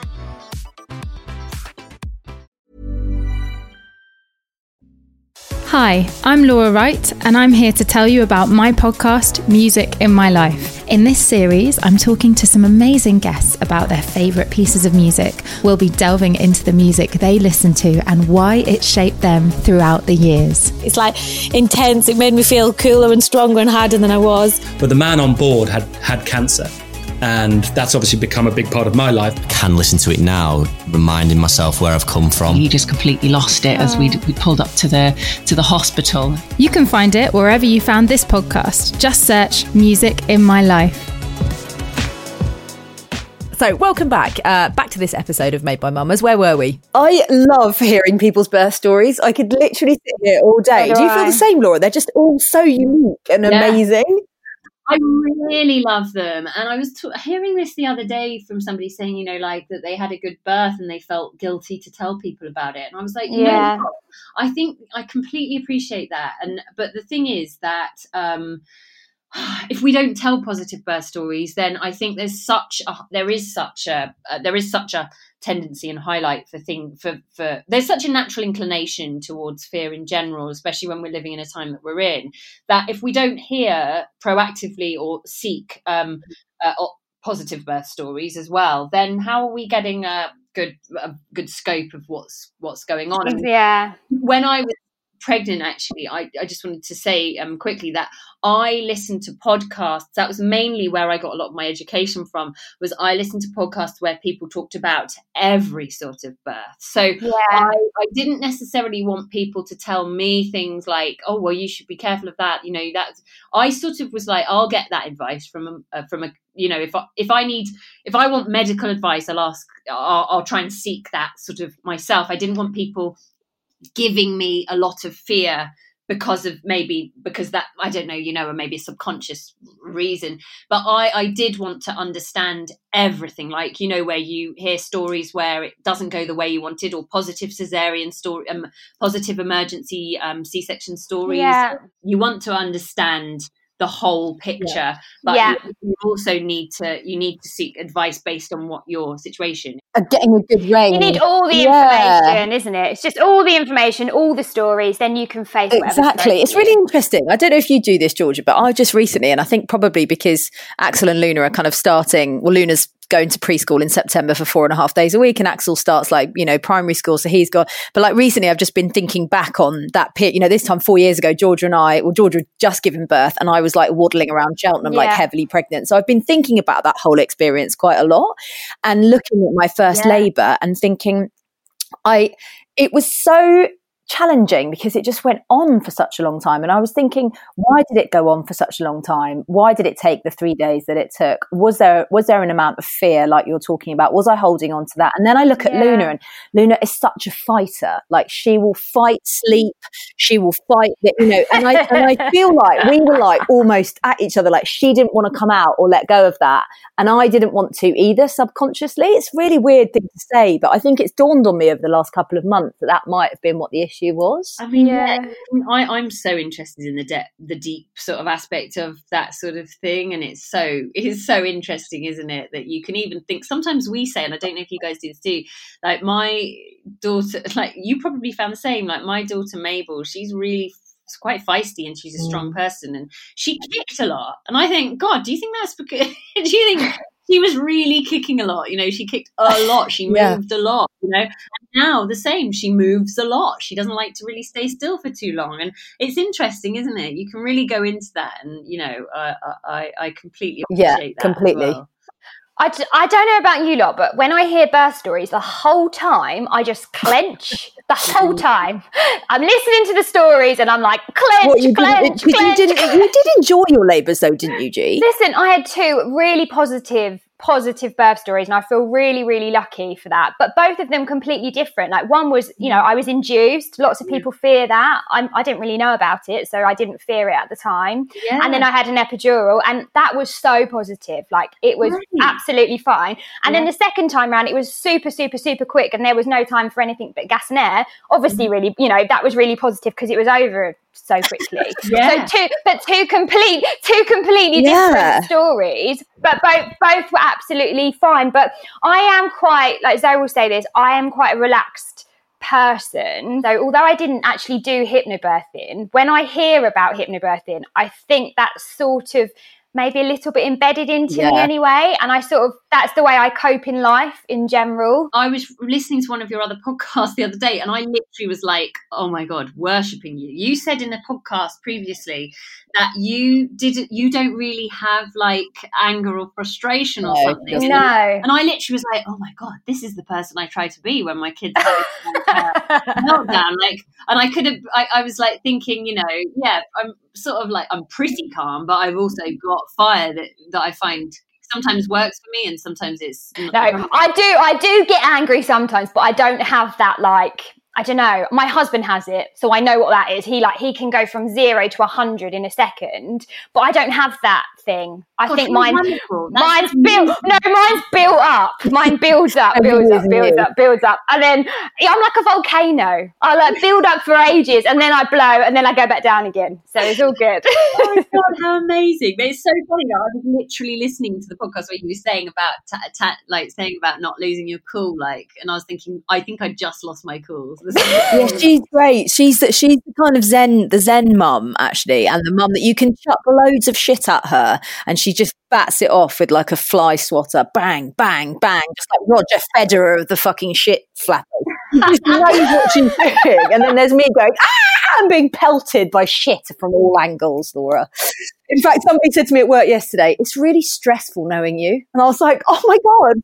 Hi, I'm Laura Wright, and I'm here to tell you about my podcast, Music in My Life. In this series, I'm talking to some amazing guests about their favourite pieces of music. We'll be delving into the music they listen to and why it shaped them throughout the years. It's like intense. It made me feel cooler and stronger and harder than I was. But the man on board had, had cancer. And that's obviously become a big part of my life. I can listen to it now, reminding myself where I've come from. He just completely lost it as we we pulled up to the to the hospital. You can find it wherever you found this podcast. Just search Music in My Life. So, welcome back. Uh, back to this episode of Made by Mamas. Where were we? I love hearing people's birth stories. I could literally sit here all day. So do do you feel I. the same, Laura? They're just all so unique and Yeah. amazing. I really love them. And I was t- hearing this the other day from somebody saying, you know, like that they had a good birth and they felt guilty to tell people about it. And I was like, Yeah. no, I think I completely appreciate that. And but the thing is that um, if we don't tell positive birth stories, then I think there's such a, there is such a uh, there is such a tendency and highlight for thing for for there's such a natural inclination towards fear in general, especially when we're living in a time that we're in, that if we don't hear proactively or seek um uh, or positive birth stories as well, then how are we getting a good a good scope of what's what's going on? And Yeah. when I was pregnant, actually, I, I just wanted to say um, quickly that I listened to podcasts. That was mainly where I got a lot of my education from, was I listened to podcasts where people talked about every sort of birth. So Yeah. I, I didn't necessarily want people to tell me things like, oh, well, you should be careful of that. You know, that's, I sort of was like, I'll get that advice from a, uh, from a, you know, if I, if I need, if I want medical advice, I'll ask, I'll, I'll try and seek that sort of myself. I didn't want people giving me a lot of fear because of maybe because that I don't know, you know, or maybe a subconscious reason. But I, I did want to understand everything, like, you know, where you hear stories where it doesn't go the way you wanted, or positive cesarean story, um, positive emergency um, C-section stories. Yeah. You want to understand the whole picture, Yeah. but Yeah. you, you also need to you need to seek advice based on what your situation. Uh, getting a good range. You need all the Yeah. information, isn't it? It's just all the information, all the stories, then you can face whatever's Exactly. thrown It's at really you. interesting. I don't know if you do this, Georgia, but I just recently, and I think probably because Axel and Luna are kind of starting, well, Luna's going to preschool in September for four and a half days a week, and Axel starts like, you know, primary school, so he's got, but like recently I've just been thinking back on that period, you know, this time four years ago, Georgia and I, well, Georgia had just given birth and I was like waddling around Cheltenham, like Yeah. heavily pregnant. So I've been thinking about that whole experience quite a lot, and looking at my first Yeah. labour and thinking, I, it was so challenging because it just went on for such a long time. And I was thinking, why did it go on for such a long time? Why did it take the three days that it took? Was there was there an amount of fear like you're talking about? Was I holding on to that? And then I look at Yeah. Luna, and Luna is such a fighter. Like, she will fight sleep, she will fight, the, you know, and I and I feel like we were like almost at each other, like she didn't want to come out or let go of that. And I didn't want to either, subconsciously. It's a really weird thing to say, but I think it's dawned on me over the last couple of months that that might have been what the issue issue was. I mean, yeah, I, I'm so interested in the de- the deep sort of aspect of that sort of thing, and it's so it's so interesting, isn't it? That you can even think. Sometimes we say, and I don't know if you guys do this too. Like my daughter, like you probably found the same. Like my daughter Mabel, she's really it's quite feisty and she's a strong mm. person, and she kicked a lot. And I think, God, do you think that's because? Do you think? She was really kicking a lot, you know, she kicked a lot, she yeah. moved a lot, you know, and now the same, she moves a lot. She doesn't like to really stay still for too long. And it's interesting, isn't it? You can really go into that and, you know, uh, I, I completely appreciate yeah, that completely. as well. I, d- I don't know about you lot, but when I hear birth stories, the whole time I just clench. The whole time I'm listening to the stories and I'm like clench, what, you clench, did, clench. You did, you did enjoy your labours though, didn't you, G? Listen, I had two really positive positive birth stories and I feel really really lucky for that, but both of them completely different. Like one was, you know, I was induced. Lots of people fear that. I'm, I didn't really know about it, so I didn't fear it at the time. Yeah. And then I had an epidural and that was so positive. Like it was right. absolutely fine. And yeah. then the second time around it was super super super quick and there was no time for anything but gas and air. Obviously really, you know, that was really positive because it was over so quickly. yeah. So two, but two complete, two completely different yeah. stories, but both both were absolutely fine. But I am quite, like Zoe will say this, I am quite a relaxed person. So although I didn't actually do hypnobirthing, when I hear about hypnobirthing, I think that's sort of maybe a little bit embedded into yeah. me anyway. And I sort of, that's the way I cope in life in general. I was listening to one of your other podcasts the other day and I literally was like, oh my God, worshipping you. You said in a podcast previously that you didn't, you don't really have like anger or frustration or no, something. No. And I literally was like, oh my God, this is the person I try to be when my kids have a meltdown. Like, and I could have, I, I was like thinking, you know, yeah, I'm sort of like, I'm pretty calm, but I've also got fire that, that I find sometimes works for me and sometimes it's no I do I do get angry sometimes, but I don't have that, like, I don't know, my husband has it, so I know what that is. He like he can go from zero to a hundred in a second, but I don't have that thing. I Gosh, think mine mine's built no mine's built up mine builds up builds up builds up builds up and then I'm like a volcano. I like build up for ages and then I blow and then I go back down again, so it's all good. Oh my God, how amazing. But it's so funny that I was literally listening to the podcast where you were saying about ta- ta- like saying about not losing your cool, like, and I was thinking I think I just lost my cool. Yeah, she's great. She's the, she's the kind of zen, the zen mum actually, and the mum that you can chuck loads of shit at her, and she just bats it off with like a fly swatter, bang, bang, bang, just like Roger Federer of the fucking shit flappers. She just knows what she's doing, and then there's me going, ah, I'm being pelted by shit from all angles, Laura. In fact, somebody said to me at work yesterday, "It's really stressful knowing you," and I was like, "Oh my God."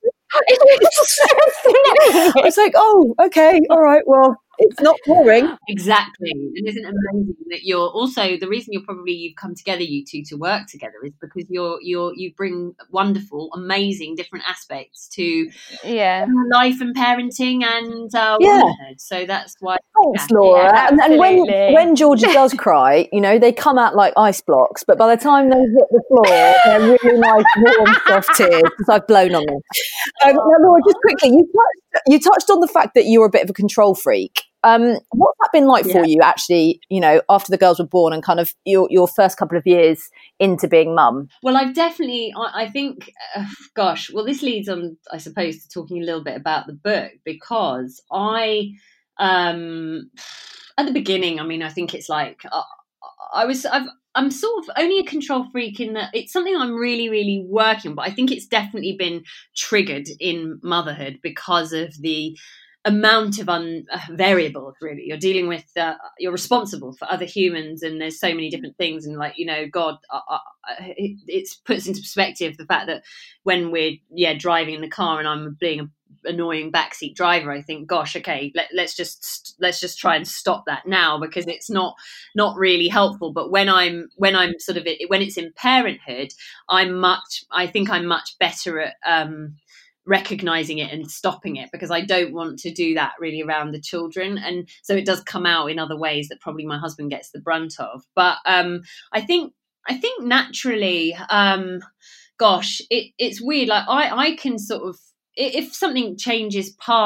I was like, oh, okay, all right, well, it's not boring. Exactly. And isn't it amazing that you're also, the reason you're probably, you've come together, you two, to work together is because you're, you're, you bring wonderful, amazing different aspects to yeah. life and parenting and uh, yeah. womanhood. So that's why. Thanks, yeah. Laura. Yeah, and, and when, when Georgie does cry, you know, they come out like ice blocks, but by the time they hit the floor, they're really nice, warm, soft tears because I've blown on them. Um, now, Laura, just quickly, you touched, you touched on the fact that you were a bit of a control freak. Um, what's that been like yeah. for you, actually, you know, after the girls were born and kind of your, your first couple of years into being mum? Well, I've definitely, I, I think, uh, gosh, well, this leads on, I suppose, to talking a little bit about the book, because I, um, at the beginning, I mean, I think it's like, uh, I was, I've, I'm sort of only a control freak in that it's something I'm really, really working on, but I think it's definitely been triggered in motherhood because of the amount of un, uh, variables, really. You're dealing with, uh, you're responsible for other humans, and there's so many different things. And like, you know, God, uh, uh, it, it puts into perspective the fact that when we're, yeah, driving in the car and I'm being a annoying backseat driver, I think, gosh, okay, let, let's just let's just try and stop that now, because it's not not really helpful. But when I'm when I'm sort of when it's in parenthood, I'm much I think I'm much better at um recognizing it and stopping it, because I don't want to do that really around the children. And so it does come out in other ways that probably my husband gets the brunt of. But um I think I think naturally, um gosh, it, it's weird, like I I can sort of, if something changes path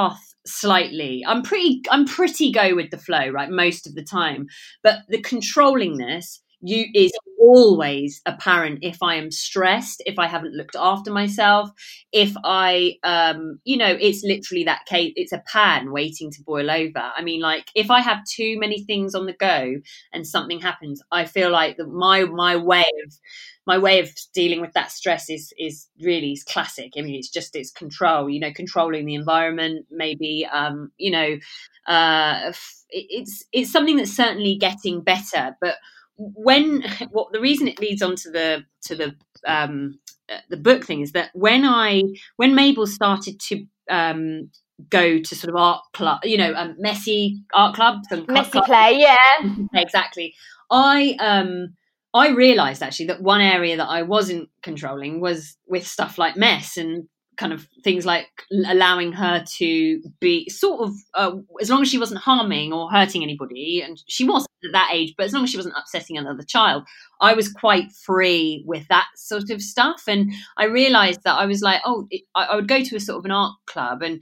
slightly. I'm pretty I'm pretty go with the flow, right, most of the time. But the controllingness you is always apparent if I am stressed, if I haven't looked after myself, if I um you know, it's literally that case, it's a pan waiting to boil over. I mean, like, if I have too many things on the go and something happens, I feel like that my my way of my way of dealing with that stress is is really classic. I mean, it's just it's control, you know, controlling the environment, maybe um you know, uh it's it's something that's certainly getting better. But when what the reason it leads on to the to the um the book thing is that when I when Mabel started to um go to sort of art club, you know, um, messy art clubs and messy clubs, play, yeah, exactly. I um I realised actually that one area that I wasn't controlling was with stuff like mess and kind of things like allowing her to be sort of, uh, as long as she wasn't harming or hurting anybody, and she wasn't at that age, but as long as she wasn't upsetting another child, I was quite free with that sort of stuff. And I realised that I was like, oh, it, I, I would go to a sort of an art club and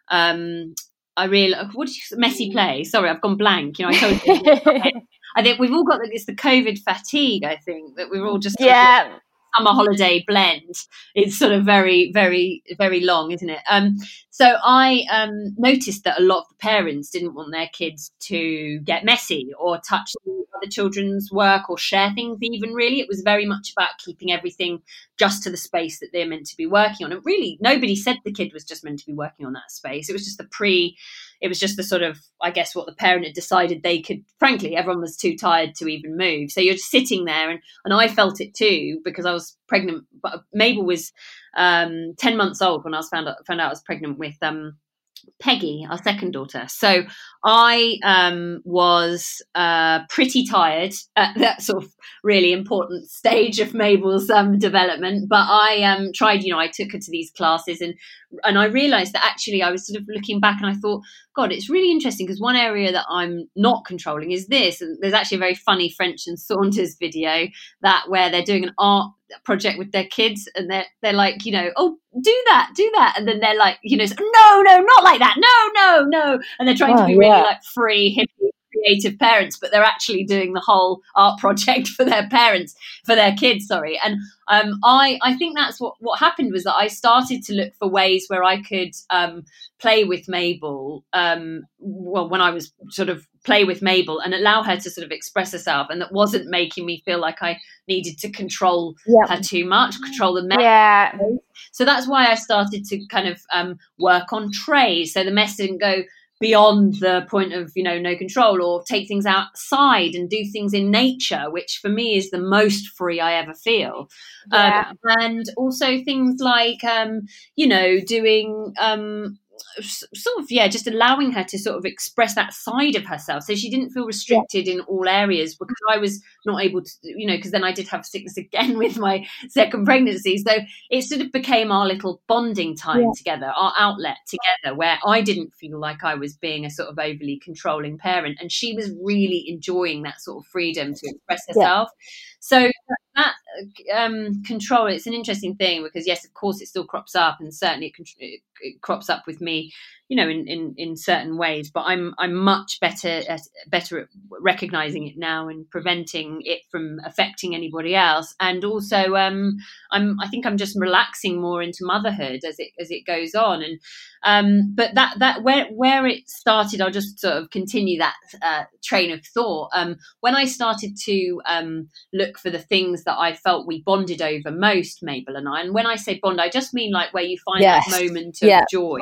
um, I realised, what did you, messy play? Sorry, I've gone blank. You know, I told you. I think we've all got it's the COVID fatigue. I think that we're all just yeah. Of, summer holiday blend. It's sort of very, very, very long, isn't it? Um, so I um, noticed that a lot of the parents didn't want their kids to get messy or touch other children's work or share things even, really. It was very much about keeping everything just to the space that they're meant to be working on. And really, nobody said the kid was just meant to be working on that space. It was just the pre... It was just the sort of, I guess, what the parent had decided they could, frankly, everyone was too tired to even move. So you're just sitting there, and, and I felt it too because I was pregnant. But Mabel was um, ten months old when I was found out, found out I was pregnant with um, Peggy, our second daughter. So I um, was uh, pretty tired at that sort of really important stage of Mabel's um, development. But I um, tried, you know, I took her to these classes and and I realised that actually I was sort of looking back and I thought, God, it's really interesting because one area that I'm not controlling is this. And there's actually a very funny French and Saunders video that where they're doing an art project with their kids and they're they're like, you know, oh, do that, do that. And then they're like, you know, no, no, not like that. No, no, no. And they're trying oh, to be really yeah. like free, hippie, creative parents, but they're actually doing the whole art project for their parents, for their kids, sorry. And um, I, I think that's what, what happened was that I started to look for ways where I could um, play with Mabel, um, well, when I was sort of play with Mabel and allow her to sort of express herself, and that wasn't making me feel like I needed to control yeah. her too much, control the mess. Yeah. So that's why I started to kind of um, work on trays, so the mess didn't go beyond the point of, you know, no control, or take things outside and do things in nature, which for me is the most free I ever feel. Yeah. Um, and also things like, um, you know, doing um, sort of, yeah, just allowing her to sort of express that side of herself. So she didn't feel restricted yeah. in all areas, because I was not able to, you know, because then I did have sickness again with my second pregnancy. So it sort of became our little bonding time yeah. together, our outlet together, where I didn't feel like I was being a sort of overly controlling parent. And she was really enjoying that sort of freedom to express herself. Yeah. So that um, control, it's an interesting thing because, yes, of course, it still crops up, and certainly it, it, it crops up with me, you know, in, in, in certain ways. But I'm I'm much better at, better at recognizing it now and preventing it from affecting anybody else. And also, um, I'm I think I'm just relaxing more into motherhood as it as it goes on. And um, but that that where where it started, I'll just sort of continue that uh, train of thought. Um, when I started to um, look for the things that I felt we bonded over most, Mabel and I, and when I say bond, I just mean like where you find yes. that moment of yeah. joy,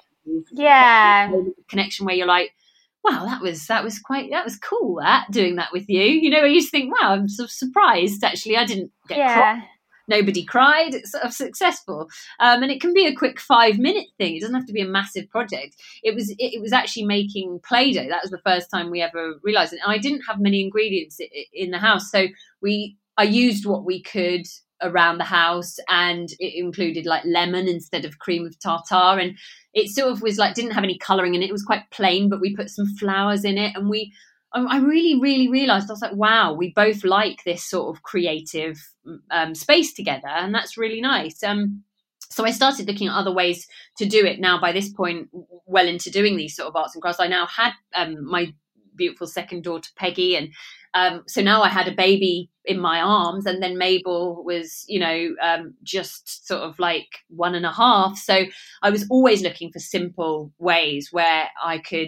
yeah, connection, where you're like, wow, that was that was quite that was cool. That doing that with you, you know, you just think, wow, I'm sort of surprised. Actually, I didn't get yeah. crossed. Nobody cried. It's sort of successful, um, and it can be a quick five minute thing. It doesn't have to be a massive project. It was it, it was actually making Play-Doh. That was the first time we ever realised it. And I didn't have many ingredients in the house, so we I used what we could around the house, and it included like lemon instead of cream of tartar, and it sort of was like didn't have any colouring in it. It was quite plain, but we put some flowers in it, and we. I really, really realised, I was like, wow, we both like this sort of creative um, space together, and that's really nice. Um, so I started looking at other ways to do it. Now, by this point, well into doing these sort of arts and crafts, I now had um, my beautiful second daughter, Peggy. And um, so now I had a baby in my arms, and then Mabel was, you know, um, just sort of like one and a half. So I was always looking for simple ways where I could,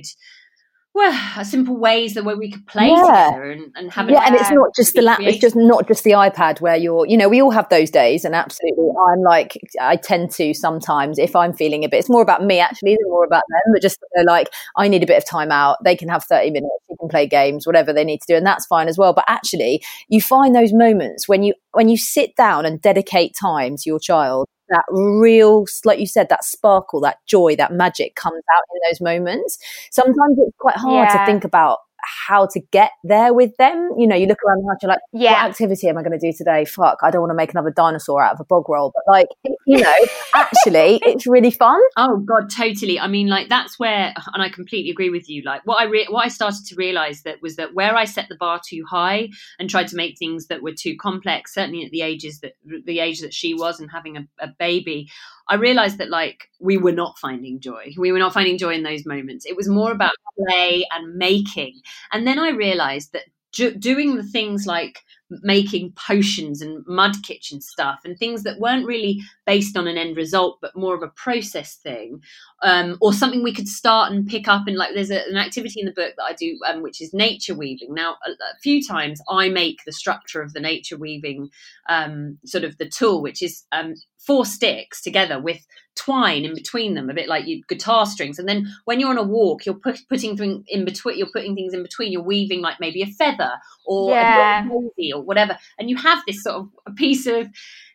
well, simple ways that where we could play yeah. together and, and have yeah, and it's not just the lap, it's just not just the iPad where you're, you know, we all have those days, and absolutely, I'm like, I tend to sometimes if I'm feeling a bit, it's more about me actually than more about them, but just they're like, I need a bit of time out. They can have thirty minutes, they can play games, whatever they need to do, and that's fine as well. But actually, you find those moments when you when you sit down and dedicate time to your child, that real, like you said, that sparkle, that joy, that magic comes out in those moments. Sometimes it's quite hard Yeah. to think about how to get there with them. You know, you look around the house, you're like, Yeah. what activity am I going to do today? Fuck, I don't want to make another dinosaur out of a bog roll. But like, you know, actually, it's really fun. Oh God, totally. I mean, like that's where, and I completely agree with you. Like what I re- what I started to realize that was that where I set the bar too high and tried to make things that were too complex, certainly at the ages that the age that she was and having a, a baby, I realized that like we were not finding joy. We were not finding joy in those moments. It was more about play and making. And then I realized that ju- doing the things like making potions and mud kitchen stuff and things that weren't really based on an end result, but more of a process thing, um, or something we could start and pick up. And like there's a, an activity in the book that I do, um, which is nature weaving. Now, a, a few times I make the structure of the nature weaving, um, sort of the tool, which is um, four sticks together with twine in between them, a bit like you guitar strings. And then when you're on a walk, you're put, putting things in between. You're putting things in between. You're weaving like maybe a feather or Yeah. a daisy or whatever, and you have this sort of a piece of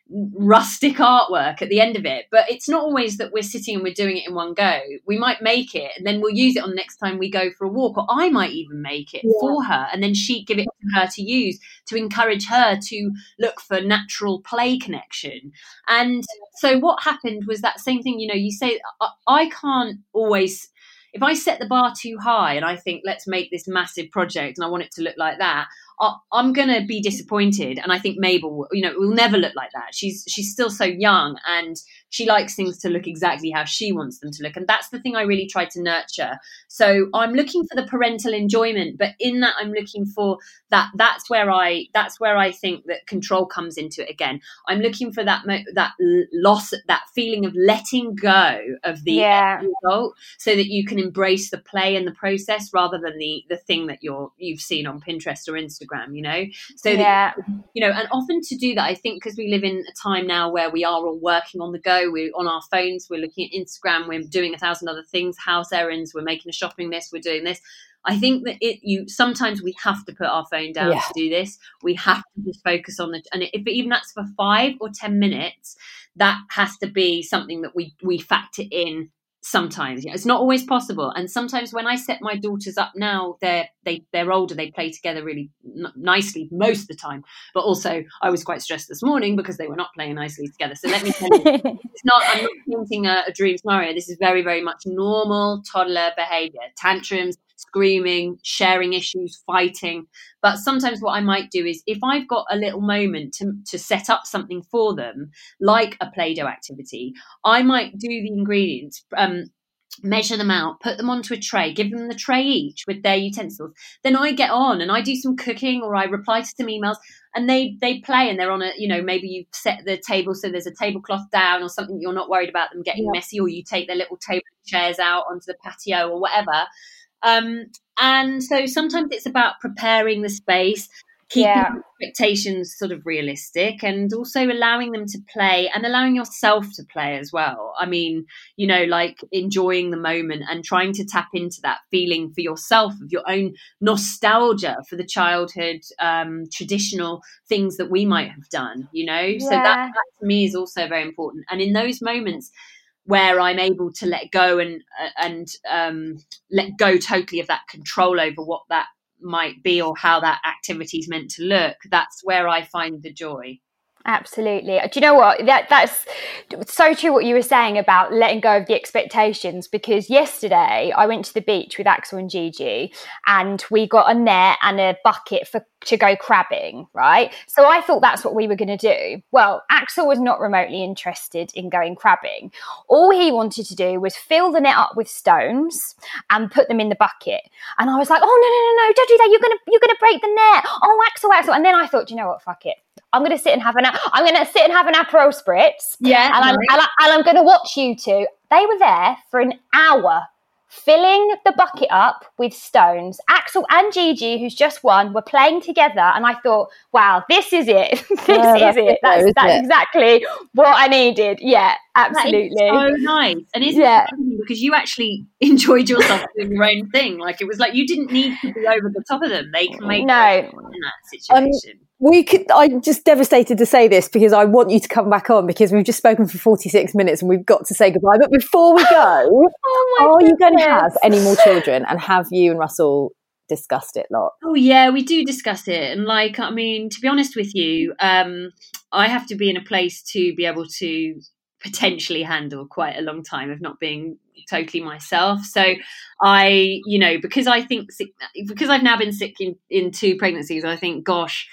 rustic artwork at the end of it. But it's not always that we're sitting and we're doing it in one go. We might make it and then we'll use it on the next time we go for a walk, or I might even make it Yeah. for her and then she'd give it to her to use to encourage her to look for natural play connection. And so what happened was that same thing, you know, you say I, I can't always, if I set the bar too high and I think let's make this massive project and I want it to look like that, I, I'm going to be disappointed. And I think Mabel, you know, it will never look like that. She's she's still so young and she likes things to look exactly how she wants them to look. And that's the thing I really try to nurture. So I'm looking for the parental enjoyment, but in that I'm looking for that. That's where I that's where I think that control comes into it again. I'm looking for that mo- that loss, that feeling of letting go of the Yeah. end result, so that you can embrace the play and the process rather than the the thing that you're you've seen on Pinterest or Instagram, you know. So Yeah. that, you know, and often to do that, I think because we live in a time now where we are all working on the go, we're on our phones, we're looking at Instagram, we're doing a thousand other things, house errands, we're making a shopping list, we're doing this. I think that it you sometimes we have to put our phone down Yeah. to do this. We have to just focus on the, and if even that's for five or ten minutes, that has to be something that we we factor in. Sometimes, you know, it's not always possible, and sometimes when I set my daughters up now, they're they they're older, they play together really n- nicely most of the time. But also, I was quite stressed this morning because they were not playing nicely together. So let me tell you, it's not. I'm not painting a, a dream scenario. This is very, very much normal toddler behaviour: tantrums, screaming, sharing issues, fighting. But sometimes what I might do is, if I've got a little moment to to set up something for them, like a Play-Doh activity, I might do the ingredients, um, measure them out, put them onto a tray, give them the tray each with their utensils. Then I get on and I do some cooking, or I reply to some emails, and they they play, and they're on a, you know, maybe you've set the table so there's a tablecloth down or something, you're not worried about them getting Yeah. messy, or you take their little table chairs out onto the patio or whatever. Um, and so sometimes it's about preparing the space, keeping Yeah. expectations sort of realistic, and also allowing them to play and allowing yourself to play as well. I mean, you know, like enjoying the moment and trying to tap into that feeling for yourself of your own nostalgia for the childhood, um, traditional things that we might have done, you know. So that, Yeah. that to me is also very important. And in those moments where I'm able to let go and uh, and um, let go totally of that control over what that might be or how that activity is meant to look, that's where I find the joy. Absolutely. Do you know what? That that's so true what you were saying about letting go of the expectations, because yesterday I went to the beach with Axel and Gigi and we got a net and a bucket for to go crabbing, right? So I thought that's what we were going to do. Well, Axel was not remotely interested in going crabbing. All he wanted to do was fill the net up with stones and put them in the bucket. And I was like, oh, no, no, no, no, don't do that. You're going to you're going to break the net. Oh, Axel, Axel. And then I thought, you know what? Fuck it. I'm going to sit and have an I'm going to sit and have an Aperol spritz. Yeah. And I'm, nice. and, I, and I'm going to watch you two. They were there for an hour filling the bucket up with stones. Axel and Gigi, who's just won, were playing together, and I thought, wow, this is it. this yeah, is it. That's, though, that's it? exactly what I needed. Yeah, absolutely. That is so nice. And isn't Yeah. it because you actually enjoyed yourself doing your own thing? Like, it was like you didn't need to be over the top of them. They can make No. in that situation. Um, we could. I'm just devastated to say this because I want you to come back on because we've just spoken for forty-six minutes and we've got to say goodbye. But before we go, Oh my are you going to goodness. have any more children? And have you and Russell discussed it a lot? Oh yeah, we do discuss it, and like, I mean, to be honest with you, um, I have to be in a place to be able to potentially handle quite a long time of not being totally myself. So I, you know, because I think sick, because I've now been sick in, in two pregnancies, I think, gosh,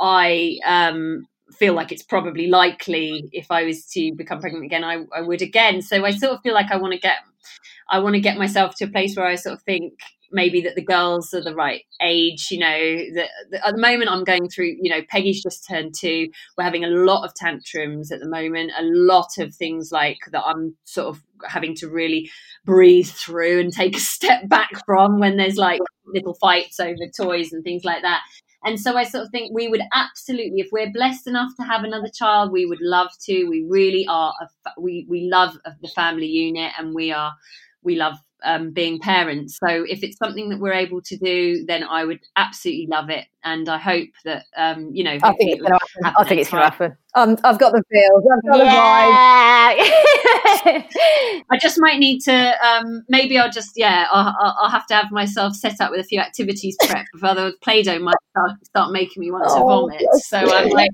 I um, feel like it's probably likely if I was to become pregnant again, I, I would again. So I sort of feel like I want to get, I want to get myself to a place where I sort of think maybe that the girls are the right age, you know, that, that at the moment I'm going through, you know, Peggy's just turned two. We're having a lot of tantrums at the moment, a lot of things like that I'm sort of having to really breathe through and take a step back from when there's like little fights over toys and things like that. And so I sort of think we would absolutely, if we're blessed enough to have another child, we would love to. We really are. A, we we love the family unit, and we are we love um, being parents. So if it's something that we're able to do, then I would absolutely love it. And I hope that um, you know. I think it's going to happen. happen I think it's going to next time. happen. Um, I've got the feels. I've got Yeah. the vibe. I just might need to. Um, maybe I'll just yeah. I'll, I'll I'll have to have myself set up with a few activities prep. Otherwise, Play-Doh might start, start making me want to Oh, vomit. So I'm like,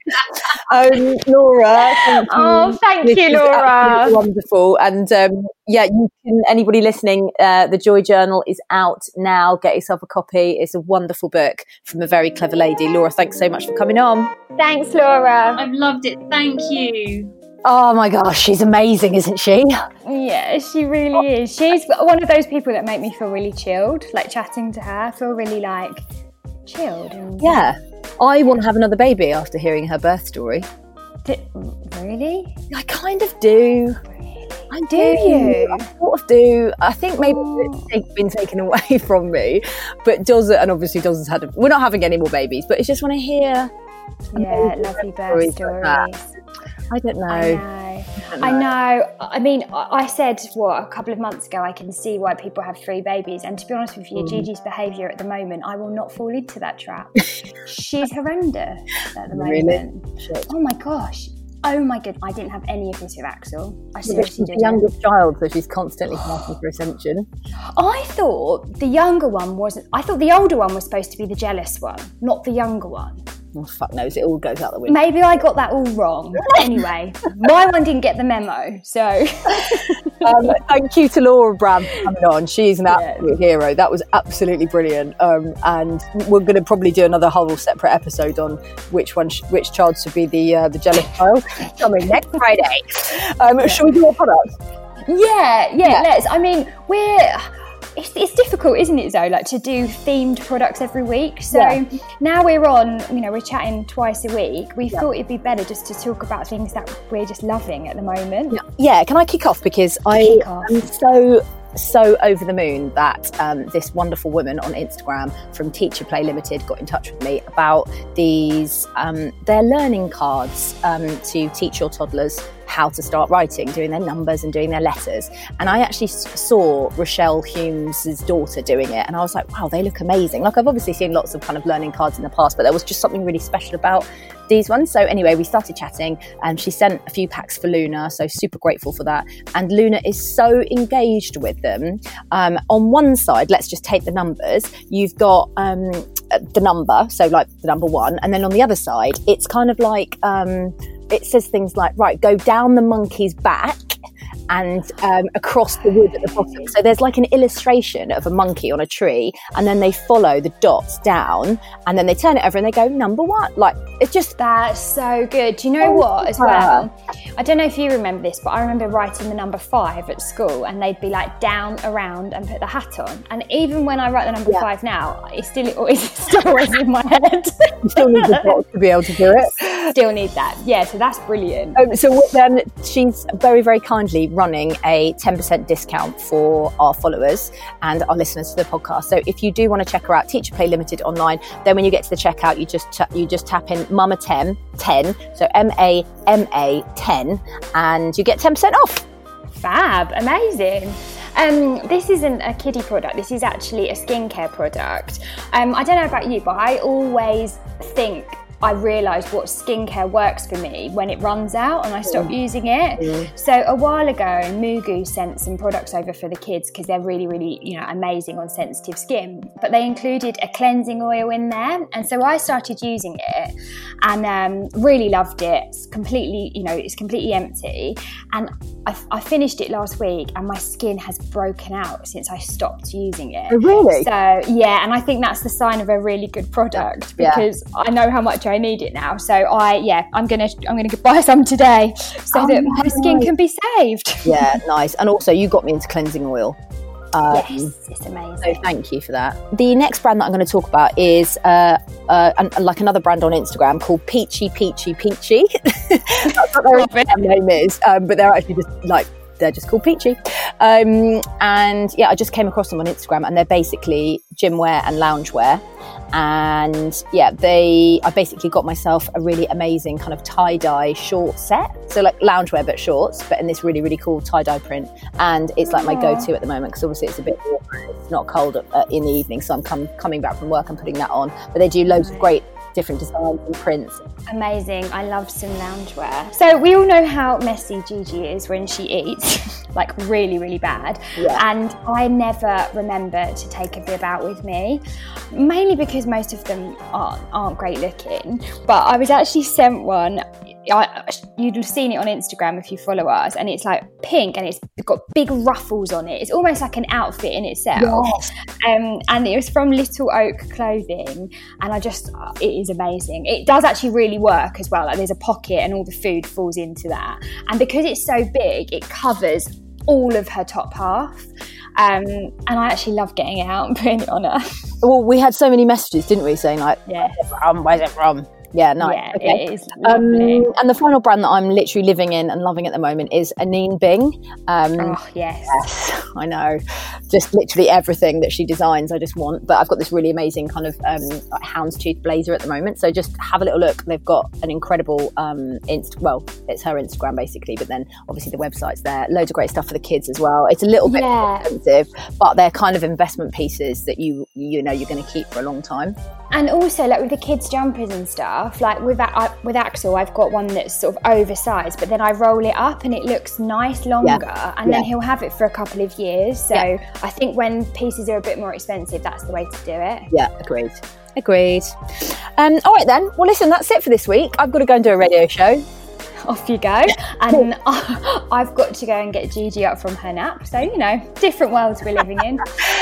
Um, Laura, thank you. Oh, thank This you, is Laura. absolutely wonderful. And um, yeah, you can. Anybody listening, uh, the Joy Journal is out now. Get yourself a copy. It's a wonderful book from a very clever lady. Laura, thanks so much for coming on. Thanks, Laura. I've loved it. Thank you. Oh my gosh, she's amazing, isn't she? Yeah, she really is. She's one of those people that make me feel really chilled, like chatting to her. I feel really like chilled. And Yeah, I want to have another baby after hearing her birth story. D- really? I kind of do. I do. you? I sort of do. I think maybe it's take- been taken away from me, but does it? And obviously, does has had. A, we're not having any more babies, but it's just when I hear. Yeah, lovely birth stories. Like I don't know. I know. I know. I mean, I said, what, a couple of months ago, I can see why people have three babies. And to be honest with you, Mm. Gigi's behaviour at the moment, I will not fall into that trap. She's horrendous at the Really? moment. Shit. Oh my gosh. Oh my god, I didn't have any of this with Axel. I Yeah, but seriously she's the didn't. youngest child, so she's constantly asking for attention. I thought the younger one wasn't. I thought the older one was supposed to be the jealous one, not the younger one. Oh, fuck knows, it all goes out the window. Maybe I got that all wrong. Anyway, my one didn't get the memo, so. um, thank you to Laura Brand for coming on. She's an absolute Yeah. hero. That was absolutely brilliant. Um, and we're going to probably do another whole separate episode on which one, sh- which child should be the uh, the jealous child. Coming next Friday. Um, yeah. Shall we do a product? Yeah, yeah, Yeah. let's. I mean, we're. It's, it's difficult, isn't it, Zoe, like to do themed products every week. So Yeah. now we're on, you know, we're chatting twice a week. We Yeah. thought it'd be better just to talk about things that we're just loving at the moment. Yeah, yeah. Can I kick off? Because I Kick off. am so, so over the moon that um, this wonderful woman on Instagram from Teacher Play Limited got in touch with me about these, um, their learning cards um, to teach your toddlers how to start writing, doing their numbers and doing their letters. And I actually s- saw Rochelle Humes' daughter doing it, and I was like, wow, they look amazing. Like, I've obviously seen lots of kind of learning cards in the past, but there was just something really special about these ones. So anyway, we started chatting, and she sent a few packs for Luna, so super grateful for that. And Luna is so engaged with them. Um, on one side, let's just take the numbers. You've got um, the number, so like the number one, and then on the other side, it's kind of like um, it says things like, right, go down the monkey's back and um, across the wood at the bottom. So there's like an illustration of a monkey on a tree, and then they follow the dots down, and then they turn it over and they go number one. Like, it's just... That's so good. Do you know what, as well? I don't know if you remember this, but I remember writing the number five at school, and they'd be like down, around, and put the hat on. And even when I write the number yeah. five now, it's still always, it's still always in my head. You still need the dots to be able to do it. Still need that. Yeah, so that's brilliant. Um, so then she's very, very kindly running a ten percent discount for our followers and our listeners to the podcast. So if you do want to check her out, Teacher Play Limited online, then when you get to the checkout, you just t- you just tap in Mama ten, ten, so M A M A ten, and you get ten percent off. Fab, amazing. Um, this isn't a kiddie product, this is actually a skincare product. Um, I don't know about you, but I always think I realise what skincare works for me when it runs out and I stop mm. using it. Mm. So a while ago, Mugu sent some products over for the kids because they're really, really, you know, amazing on sensitive skin. But they included a cleansing oil in there, and so I started using it and um, really loved it. It's completely, you know, it's completely empty, and I, I finished it last week, and my skin has broken out since I stopped using it. Oh, really? So yeah, and I think that's the sign of a really good product because yeah. I know how much I need it now. So I, yeah, I'm gonna, I'm gonna buy some today so oh, that my nice. skin can be saved. Yeah, nice. And also, you got me into cleansing oil. Um, yes, it's amazing. So thank you for that. The next brand that I'm going to talk about is uh, uh, an, like another brand on Instagram called Peachy Peachy Peachy. That's what their name is, um, but they're actually just like, they're just called Peachy. Um, and yeah, I just came across them on Instagram, and they're basically gym wear and lounge wear. And yeah, they, I basically got myself a really amazing kind of tie-dye short set. So like loungewear, but shorts, but in this really, really cool tie-dye print. And it's like my go-to at the moment, because obviously it's a bit warmer, it's not cold uh, in the evening. So I'm come, coming back from work and putting that on. But they do loads of great different designs and prints. Amazing. I love some loungewear. So we all know how messy Gigi is when she eats, like really, really bad. Yeah. And I never remember to take a bib out with me, mainly because most of them aren't, aren't great looking. But I was actually sent one. I, you'd have seen it on Instagram if you follow us, and it's like pink and it's got big ruffles on it. It's almost like an outfit in itself. Yes. Um, and it was from Little Oak Clothing, and I just, it is amazing. It does actually really work as well. Like there's a pocket and all the food falls into that. And because it's so big, it covers all of her top half. Um, and I actually love getting it out and putting it on her. Well, we had so many messages, didn't we, saying like, yes. where's it from? Where's it from? Yeah, nice. Yeah, okay. It is lovely. Um, and the final brand that I'm literally living in and loving at the moment is Anine Bing. Um, oh, yes. yes. I know. Just literally everything that she designs, I just want. But I've got this really amazing kind of um, like houndstooth blazer at the moment. So just have a little look. They've got an incredible, um, inst- well, it's her Instagram basically, but then obviously the website's there. Loads of great stuff for the kids as well. It's a little bit yeah. expensive, but they're kind of investment pieces that you, you know, you're going to keep for a long time. And also, like with the kids' jumpers and stuff, like with I, with Axel, I've got one that's sort of oversized, but then I roll it up and it looks nice longer, yeah. and yeah. then he'll have it for a couple of years. So yeah. I think when pieces are a bit more expensive, that's the way to do it. Yeah, agreed. Agreed. Um, all right then. Well, listen, that's it for this week. I've got to go and do a radio show. Off you go. And I've got to go and get Gigi up from her nap. So, you know, different worlds we're living in.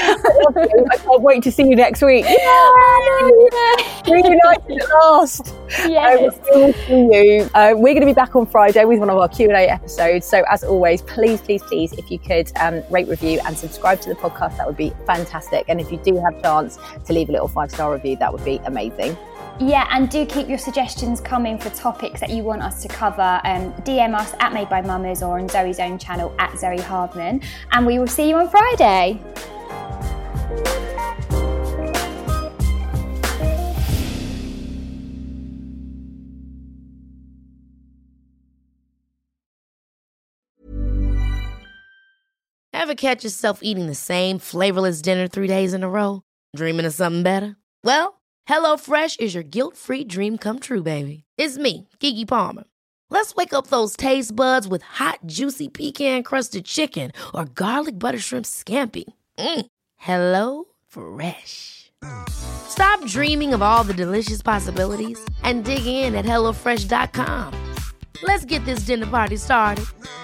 I can't wait to see you next week. Yeah, reunited at last. Yes. Um, we'll see you. Uh, we're going to be back on Friday with one of our Q and A episodes. So as always, please, please, please, if you could um, rate, review and subscribe to the podcast, that would be fantastic. And if you do have a chance to leave a little five-star review, that would be amazing. Yeah, and do keep your suggestions coming for topics that you want us to cover. Um, D M us at Made by Mamas or on Zoe's own channel at Zoe Hardman. And we will see you on Friday. Ever catch yourself eating the same flavorless dinner three days in a row? Dreaming of something better? Well, HelloFresh is your guilt-free dream come true, baby. It's me, Keke Palmer. Let's wake up those taste buds with hot, juicy pecan-crusted chicken or garlic butter shrimp scampi. Mm. Hello Fresh. Stop dreaming of all the delicious possibilities and dig in at hello fresh dot com. Let's get this dinner party started.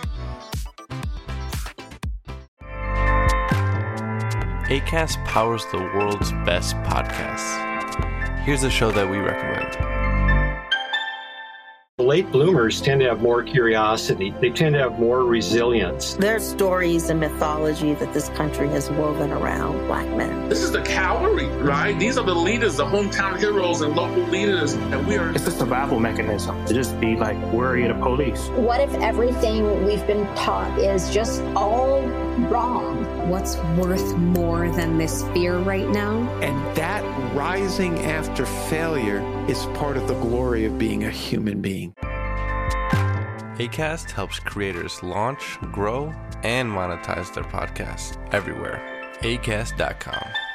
Acast powers the world's best podcasts. Here's a show that we recommend. Late bloomers tend to have more curiosity. They tend to have more resilience. There are stories and mythology that this country has woven around Black men. This is the cavalry, right? These are the leaders, the hometown heroes and local leaders. And we are. It's a survival mechanism to just be like worried of police. What if everything we've been taught is just all wrong? What's worth more than this fear right now? And that rising after failure is part of the glory of being a human being. Acast helps creators launch, grow, and monetize their podcasts everywhere. acast dot com.